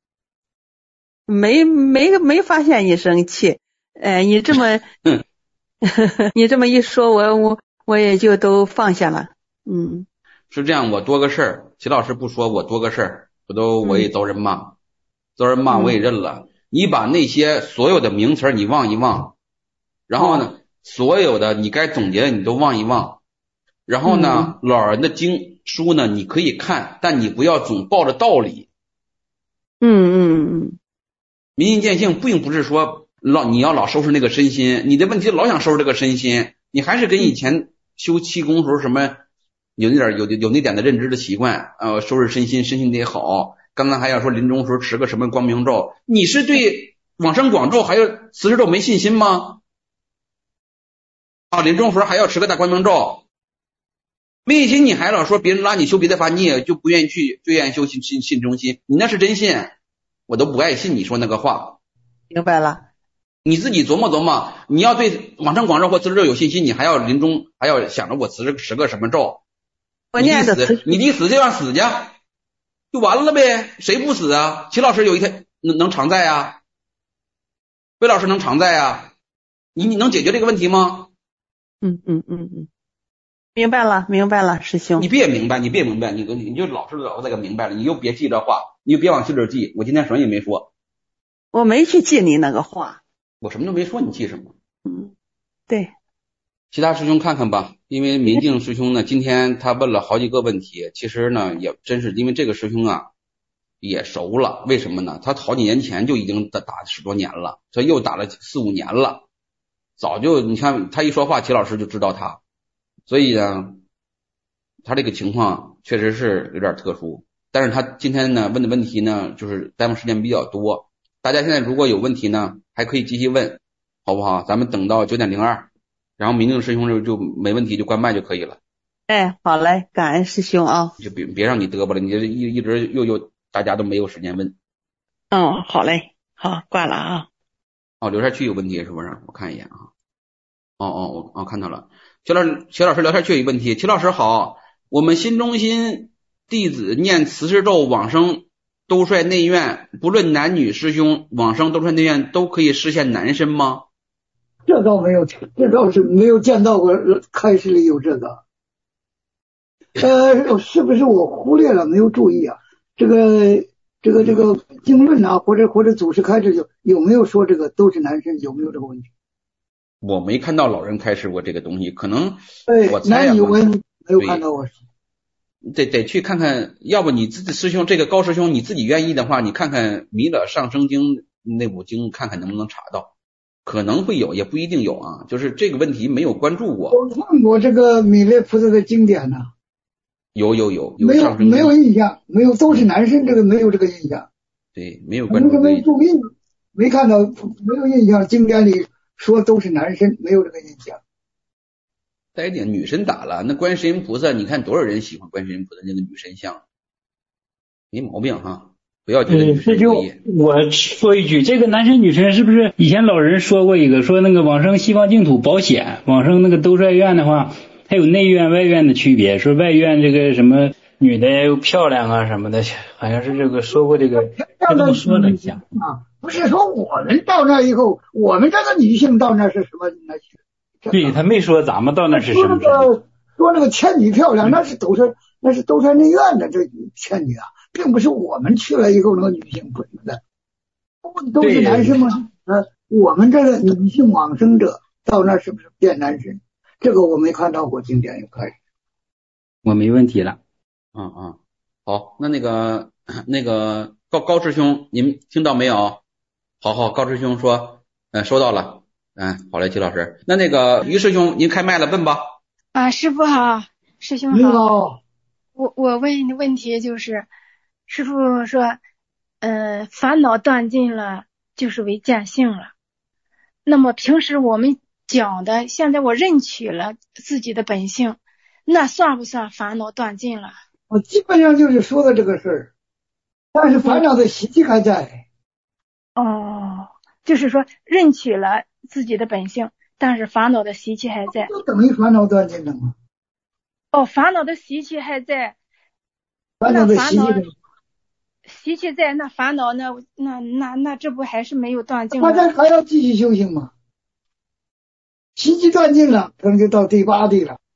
没没没发现你生气，哎，你这么， 嗯， 你这么一说，我我我也就都放下了。嗯， 是这样，我多个事儿，齐老师不说我多个事儿，我都我也遭人骂，嗯、遭人骂我也认了。嗯、你把那些所有的名词你忘一忘，然后呢，哦、所有的你该总结的你都忘一忘，然后呢，嗯、老人的经书呢你可以看，但你不要总抱着道理。 嗯嗯嗯。 明心见性并不是说老你要老收拾那个身心，你的问题老想收拾这个身心，你还是跟以前修气功时候什么有那点有有那点的认知的习惯，呃，收拾身心，身心得好。刚刚还要说临终时候持个什么光明咒，你是对往生广咒还有慈氏咒没信心吗？啊，临终时候还要持个大光明咒，没信心你还老说别人拉你修别的法，你也就不愿意去，就愿意修信信信中心，你那是真信。我都不爱信你说那个话。 明白了。 你自己琢磨琢磨，你要对往生广咒或慈氏咒有信心，你还要临终还要想着我慈持个什么咒， 我念的慈， 你一死就让死去，就完了呗，谁不死啊？齐老师有一天能能常在啊，魏老师能常在啊，你你能解决这个问题吗？ 嗯嗯嗯嗯，明白了明白了，师兄。 你别明白，你别明白，你你就老是老那个明白了，你又别记这话，你又别往心里记。我今天什么也没说。 我没去记你那个话。 我什么都没说，你记什么？ 嗯，对。 其他师兄看看吧，因为明镜师兄呢，今天他问了好几个问题，其实呢也真是因为这个师兄啊也熟了，为什么呢？他好几年前就已经打打十多年了，他又打了四五年了，早就你看他一说话，齐老师就知道他，所以呢，他这个情况确实是有点特殊，但是他今天呢问的问题呢，就是耽误时间比较多。大家现在如果有问题呢，还可以继续问，好不好？咱们等到九点零二，然后明镜师兄就就没问题就关麦就可以了。 哎，好嘞，感恩师兄啊。 就别别让你嘚啵了，你这一一直又又大家都没有时间问。 嗯，好嘞，好，挂了啊。 哦，聊天区有问题是不是？我看一眼啊。哦哦，我哦看到了。齐老师，齐老师聊天区有问题。齐老师好，我们新中心弟子念慈氏咒往生兜率内院，不论男女师兄，往生兜率内院都可以实现男身吗？ 这倒没有，这倒是没有见到过开示里有这个。呃，是不是我忽略了没有注意啊？这个这个这个经论啊，或者或者祖师开示有有没有说这个都是男生？有没有这个问题？ 我没看到老人开示过这个东西，可能我猜男女文没有看到过。 得得去看看，要不你自己师兄这个高师兄你自己愿意的话，你看看《弥勒上生经》那部经，看看能不能查到，可能会有，也不一定有啊。就是这个问题没有关注过。 我看过这个弥勒菩萨的经典呢、啊， 有有有有没有没有印象，没有都是男生，这个没有这个印象。 对，没有关注。 没注意，没看到，没有印象，经典里说都是男生，没有这个印象。 戴顶女神咋了？那观世音菩萨，你看多少人喜欢观世音菩萨那个女神像，没毛病哈。不要觉得女神恶意。 我说一句，这个男神女神是不是以前老人说过一个，说那个往生西方净土保险，往生那个兜率院的话，它有内院外院的区别，说外院这个什么女的又漂亮啊什么的，好像是这个说过这个，这么说了一下啊，不是说我们到那以后，我们这个女性到那是什么那去？ 对，他没说咱们到那是什么。 说那个说那个倩女漂亮，那是都是那是兜率内院的这倩女啊，并不是我们去了以后那个女性不什么的，都是男生吗？呃，我们这个女性往生者到那是不是变男神？这个我没看到过经典有开始。 我没问题了。 嗯嗯，好，那那个那个高高师兄，你们听到没有？好好，高师兄说，嗯、呃，收到了。嗯，好嘞，齐老师。那那个于师兄，您开麦了，问吧。 啊，师傅好，师兄好。 你好。 我我问的问题就是，师傅说，呃，烦恼断尽了，就是为见性了。那么平时我们讲的，现在我认取了自己的本性，那算不算烦恼断尽了？ 我基本上就是说的这个事儿，但是烦恼的习气还在。 哦，就是说认取了自己的本性，但是烦恼的习气还在。 就等于烦恼断尽了吗？ 哦，烦恼的习气还在。 烦恼的习气在。 习气在，那烦恼那那那那这不还是没有断尽吗？ 那还要继续修行吗？习气断尽了，可能就到第八地了。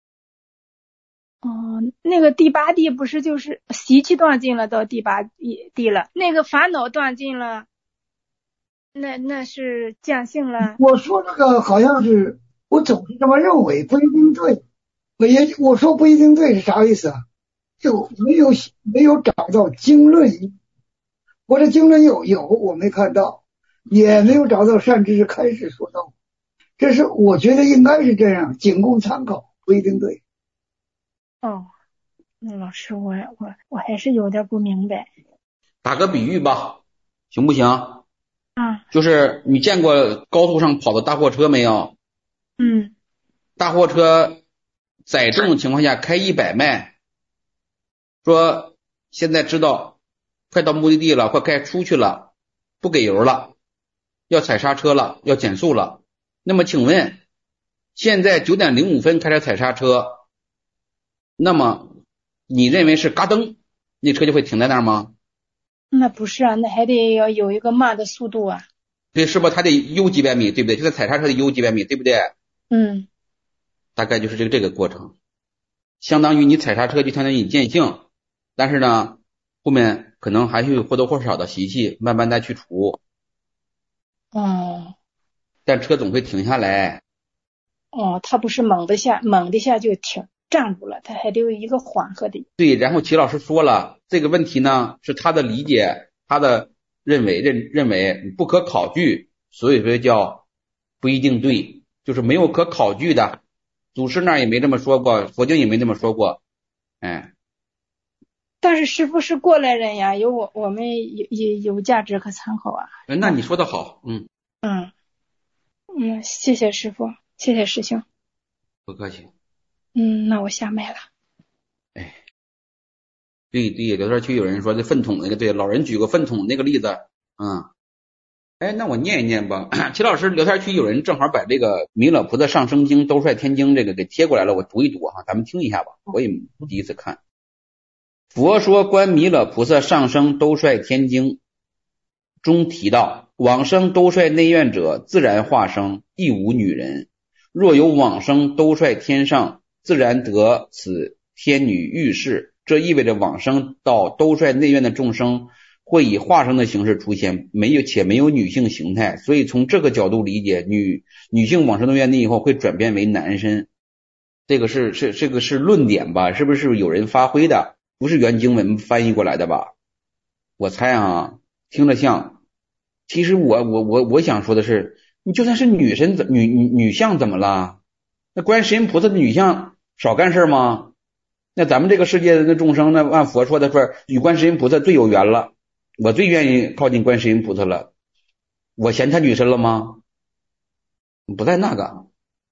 哦，那个第八地不是就是习气断尽了到第八地地了，那个烦恼断尽了，那那是见性了。 我说这个好像是我总是这么认为，不一定对。我也我说不一定对是啥意思啊？就没有没有找到经论，我的经论有有我没看到，也没有找到善知识开始说到，这是我觉得应该是这样，仅供参考，不一定对。 哦，那老师我我我还是有点不明白。 打个比喻吧，行不行？ 啊， 就是你见过高速上跑的大货车没有？ 嗯。 大货车载重的情况下开一百迈，说现在知道快到目的地了，快开出去了，不给油了，要踩刹车了，要减速了。那么请问，现在九点零五分开始踩刹车，那么你认为是嘎噔，那车就会停在那儿吗？ 那不是啊，那还得要有一个慢的速度啊。 对，是不是它得悠几百米，对不对？就在踩刹车得悠几百米，对不对？ 嗯。 大概就是这个这个过程，相当于你踩刹车就相当于你见性，但是呢，后面可能还会或多或少的习气，慢慢的去除。 哦。 但车总会停下来。 哦，它不是猛的下，猛的下就停站住了，它还得有一个缓和的。 对，然后齐老师说了，这个问题呢是他的理解，他的认为认认为不可考据，所以说叫不一定对，就是没有可考据的。祖师那儿也没这么说过，佛经也没这么说过，哎。 但是师父是过来人呀，有我我们有有有价值可参考啊。 那你说的好，嗯嗯嗯，谢谢师父，谢谢师兄。 不客气。 嗯，那我下麦了。 哎，对对，聊天区有人说这粪桶那个，对，老人举个粪桶那个例子，嗯。哎，那我念一念吧。齐老师，聊天区有人正好把这个《弥勒菩萨上生经》《兜率天经》这个给贴过来了，我读一读哈，咱们听一下吧。我也第一次看。佛说观弥勒菩萨上生兜率天经中提到，往生兜率内院者，自然化生，亦无女人。若有往生兜率天上，自然得此天女御士。这意味着往生到兜率内院的众生会以化生的形式出现，没有且没有女性形态，所以从这个角度理解，女女性往生到院内以后会转变为男身，这个是是这个是论点吧？是不是有人发挥的？不是原经文翻译过来的吧？我猜啊，听着像。其实我我我我想说的是，你就算是女神怎女女女相怎么了？那观世音菩萨的女相少干事吗？那咱们这个世界的那众生，那按佛说的说，与观世音菩萨最有缘了。我最愿意靠近观世音菩萨了，我嫌他女神了吗？不在那个，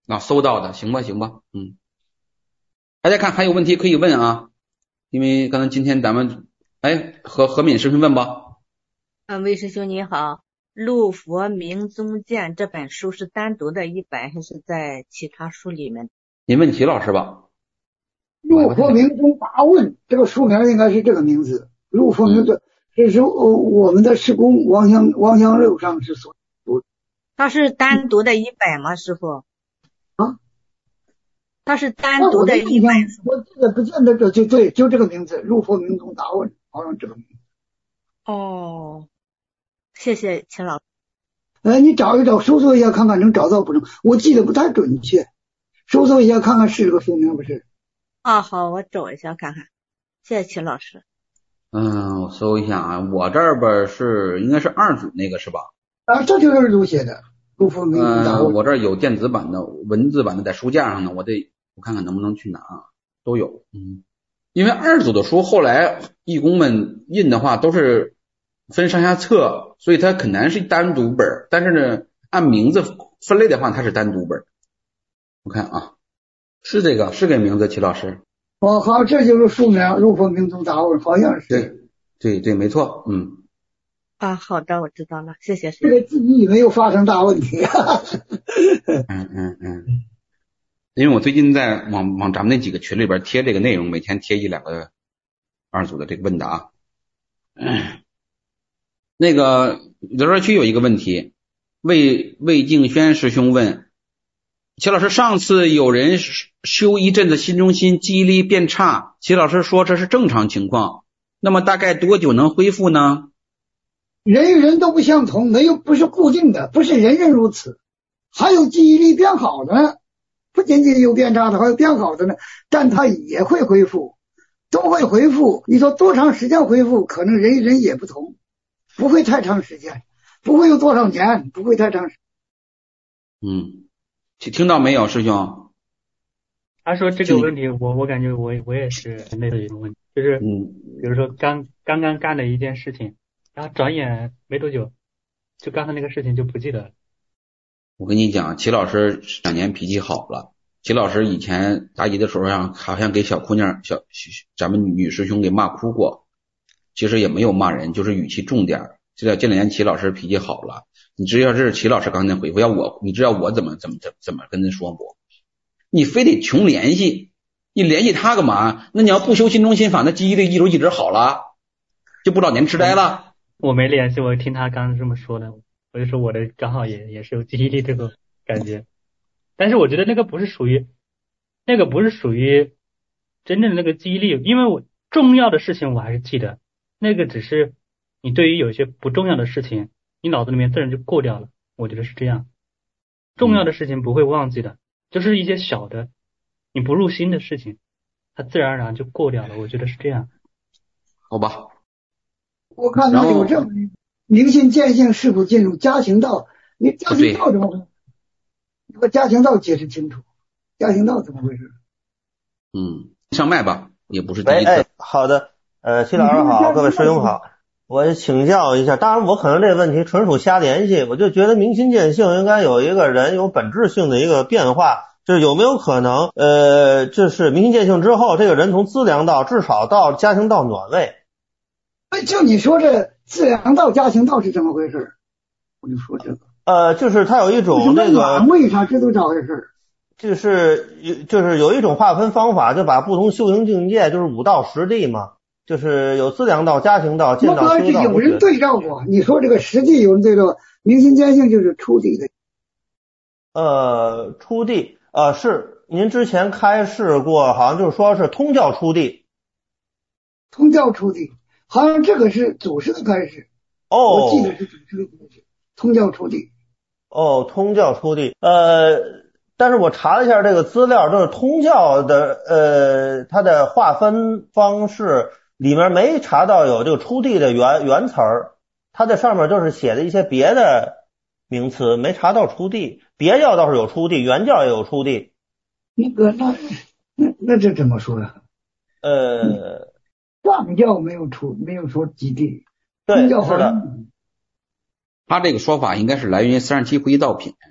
啊，搜到的，行吧行吧，嗯。大家看还有问题可以问啊，因为刚才今天咱们哎何何敏师兄问吧。 嗯，魏师兄你好，陆佛明宗鉴这本书是单独的一本还是在其他书里面？ 您问齐老师吧。 陆佛明宗答问，这个书名应该是这个名字。陆佛明宗，这是我们的师公王香王香六上师所读。 它是单独的一本吗，师傅？ 啊？ 它是单独的一本。 我记得不见得这就对，就这个名字，陆佛明宗答问，好像这个名字。 哦，谢谢秦老师。 哎，你找一找，搜索一下看看能找到不能？我记得不太准确，搜索一下看看是这个书名不是？ 啊，好，我找一下看看。谢谢秦老师。 嗯，我搜一下啊，我这边是应该是二组那个是吧？ 啊，这就是二组写的。陆佛明宗答问。 嗯，我这儿有电子版的、文字版的在书架上呢，我得我看看能不能去拿，都有。嗯，因为二组的书后来义工们印的话都是分上下册，所以它可能是单独本，但是呢，按名字分类的话，它是单独本。我看啊，是这个，是这个名字，齐老师。 哦，好，这就是书名，陆佛明宗答问，好像是。 对对对，没错，嗯。 啊，好的，我知道了，谢谢。 这个记忆没有发生大问题。 嗯嗯嗯。因为我最近在往往咱们那几个群里边贴这个内容，每天贴一两个二组的这个问答。嗯，那个留言区有一个问题，魏魏敬轩师兄问齐老师，上次有人修一阵子新中心记忆力变差，齐老师说这是正常情况，那么大概多久能恢复呢？ 人与人都不相同，没有不是固定的，不是人人如此。还有记忆力变好的呢，不仅仅有变差的，还有变好的呢，但它也会恢复，都会恢复。你说多长时间恢复，可能人与人也不同，不会太长时间，不会有多少年，不会太长时间。 嗯，听到没有，师兄？ 他说这个问题，我我感觉我我也是类似一种问题，就是嗯， 比如说刚刚刚干了一件事情，然后转眼没多久，就刚才那个事情就不记得了。 我跟你讲，齐老师两年脾气好了。齐老师以前答疑的时候让好像给小姑娘小咱们女师兄给骂哭过，其实也没有骂人，就是语气重点。这这两年齐老师脾气好了，你知道这是齐老师刚才回复，要我你知道我怎么怎么怎么怎么跟他说不？你非得穷联系，你联系他干嘛？那你要不修心中心法，那记忆力一直一直好了，就不老年痴呆了。 我没联系，我听他刚刚这么说的，我就说我的刚好也也是有记忆力这个感觉，但是我觉得那个不是属于那个不是属于真正的那个记忆力，因为我重要的事情我还是记得，那个只是你对于有一些不重要的事情，你脑子里面自然就过掉了，我觉得是这样。重要的事情不会忘记的，就是一些小的你不入心的事情，它自然而然就过掉了，我觉得是这样。 好吧。 我看到有这么明心见性是否进入家行道？你家行道怎么回事？你把家行道解释清楚，家行道怎么回事？ 嗯，上麦吧，也不是第一次。 哎，好的，呃，齐老师好，各位师兄好，我请教一下，当然我可能这个问题纯属瞎联系，我就觉得明心见性应该有一个人有本质性的一个变化，就是有没有可能，呃，就是明心见性之后，这个人从资粮道至少到家行道暖位。 哎，就你说这资粮道、家行道是怎么回事？我就说这个。 呃，就是它有一种那个暖位啥，这都咋回事？ 就是有就是有一种划分方法，就把不同修行境界，就是五道十地嘛，就是有资粮道、家行道、见道、修道。 有人对照过，你说这个实地有人对照，明心见性就是初地的。 呃，初地，呃，是您之前开示过，好像就是说是通教初地。 通教初地。好像这个是祖师的开始， 哦， 我记得是祖师的开始，通教初地。 哦，通教初地，呃，但是我查了一下这个资料，就是通教的，呃，它的划分方式里面没查到有这个初地的原原词儿，它在上面就是写的一些别的名词，没查到初地。别教倒是有初地，原教也有初地。 那个，那那那这怎么说呀？ 呃。 嗯，藏教没有出，没有说基地， 对， 教是的。 他这个说法应该是来源于三十七回道品，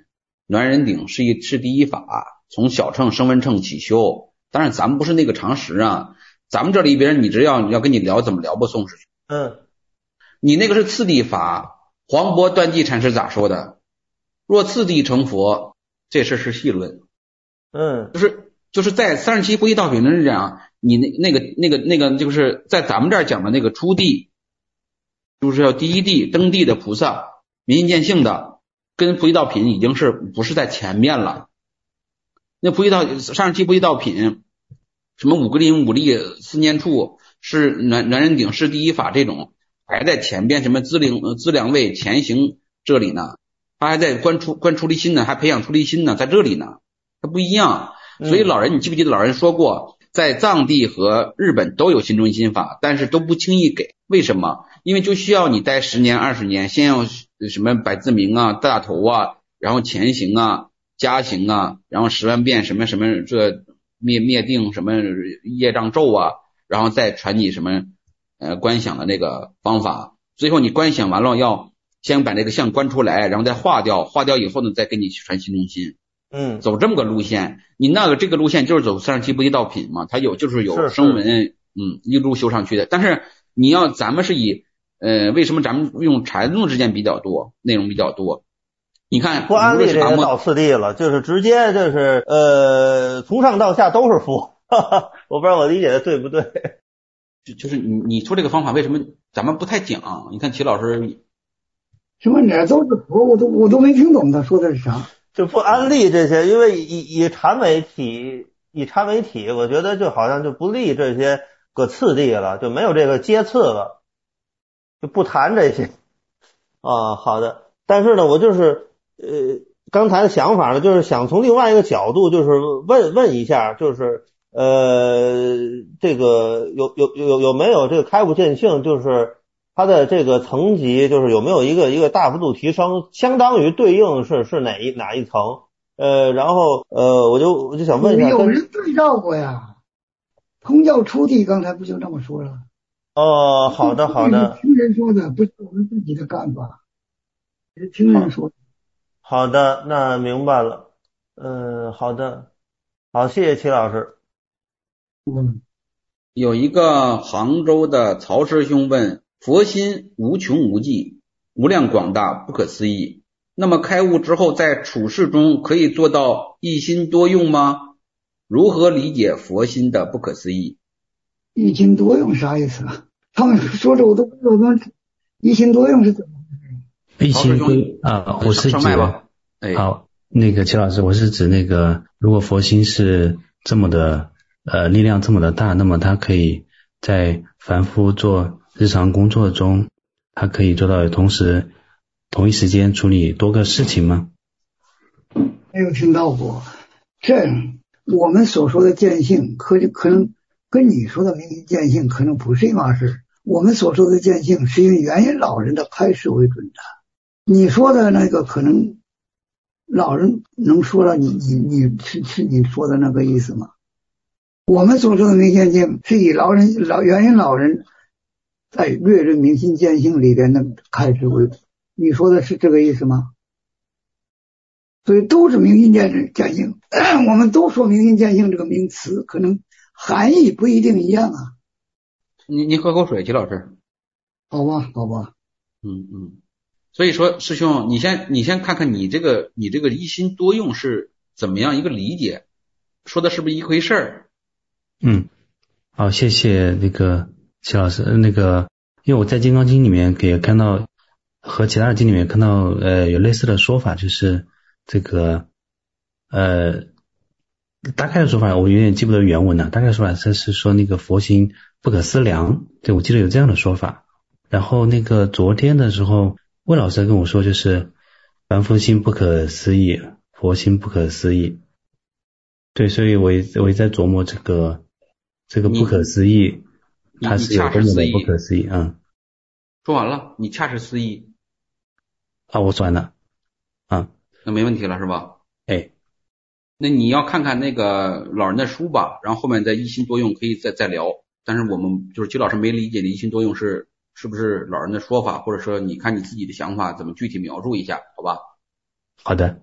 栾人鼎是一是第一法，从小乘声闻乘起修。当然咱们不是那个常识啊，咱们这里边你只要要跟你聊怎么聊不宋师兄。 嗯， 你那个是次第法，黄渤断际禅师咋说的？若次第成佛，这事是细论。 嗯， 就是就是在三十七菩提道品是这样，你那那个那个那个就是在咱们这儿讲的那个初地，就是要第一地登地的菩萨，明心见性的，跟菩提道品已经是不是在前面了。那菩提道三十七菩提道品，什么五个林五力四念处是栾栾人鼎是第一法，这种还在前边，什么资灵资粮位前行这里呢，他还在观出观出离心呢，还培养出离心呢，在这里呢，它不一样。所以老人你记不记得老人说过，在藏地和日本都有心中心法，但是都不轻易给。为什么？因为就需要你待十年二十年，先要什么百字明啊大头啊，然后前行啊加行啊，然后十万遍什么什么这灭灭定什么业障咒啊，然后再传你什么呃观想的那个方法。最后你观想完了，要先把那个相观出来，然后再化掉，化掉以后呢再给你传心中心。 嗯， 走这么个路线，你那个这个路线就是走三十七菩提道品嘛，它有就是有声闻，嗯，一路修上去的。但是你要咱们是以呃，为什么咱们用禅宗之间比较多，内容比较多？你看不安利这个到次第了，就是直接就是呃从上到下都是佛，哈哈，我不知道我理解的对不对。 就就是你你说这个方法为什么咱们不太讲？你看齐老师什么哪都是佛，我都我都没听懂他说的是啥。 就不安利这些，因为以以禅为体，以禅为体，我觉得就好像就不立这些个次第了，就没有这个阶次了，就不谈这些啊。好的，但是呢，我就是呃刚才的想法呢，就是想从另外一个角度，就是问问一下，就是呃这个有有有有没有这个开悟见性，就是它的这个层级，就是有没有一个一个大幅度提升，相当于对应是是哪一哪一层？呃，然后呃，我就我就想问一下， 有人对照过呀？通教初地刚才不就这么说了？ 哦，好的好的， 听人说的，不是我们自己的看法，是听人说的。 好的，那明白了。嗯，好的，好，谢谢齐老师。 嗯， 有一个杭州的曹师兄问。佛心无穷无际，无量广大，不可思议。那么开悟之后，在处事中可以做到一心多用吗？如何理解佛心的不可思议？ 一心多用啥意思啊？他们说着我都不知道他们一心多用是怎么回事。一心多啊，我是指哎、 好，那个齐老师，我是指那个，如果佛心是这么的呃力量这么的大，那么它可以在凡夫做日常工作中，他可以做到同时同一时间处理多个事情吗？ 没有听到过。这我们所说的见性，可可能跟你说的明心见性可能不是一码事。我们所说的见性是以元音老人的开示为准的。你说的那个可能老人能说到你你你是是你说的那个意思吗？我们所说的明心见性是以老人老元音老人在略论明心见性里边的开示为主，你说的是这个意思吗？所以都是明心见见性，我们都说明心见性这个名词，可能含义不一定一样啊。 你你喝口水，齐老师。 好吧，好吧。 嗯嗯。所以说，师兄，你先你先看看你这个你这个一心多用是怎么样一个理解，说的是不是一回事儿？ 嗯，好，谢谢那个齐老师。那个，因为我在《金刚经》里面也看到，和其他的经里面看到，呃，有类似的说法，就是这个，呃，大概的说法我有点记不得原文了。大概说法是是说那个佛心不可思量，对，我记得有这样的说法。然后那个昨天的时候，魏老师跟我说，就是凡夫心不可思议，佛心不可思议。对，所以我也我也在琢磨这个这个不可思议，它是有多么的不可思议。嗯， 说完了，你恰是思议啊，我说完了啊， 那没问题了是吧？ 哎， 那你要看看那个老人的书吧，然后后面再一心多用可以再再聊。但是我们就是季老师没理解的一心多用是是不是老人的说法，或者说你看你自己的想法怎么具体描述一下，好吧？ 好的。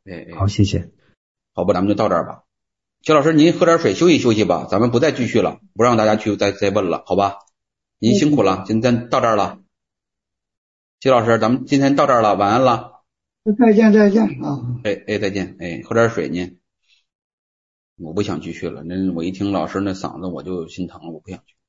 哎哎， 好，谢谢。 好吧，咱们就到这儿吧。邱老师，您喝点水休息休息吧，咱们不再继续了，不让大家去再再问了，好吧？您辛苦了，今天到这儿了。邱老师，咱们今天到这儿了，晚安了。 再见再见啊！ 哎哎，再见，哎，喝点水您。我不想继续了，那我一听老师那嗓子我就心疼了，我不想去。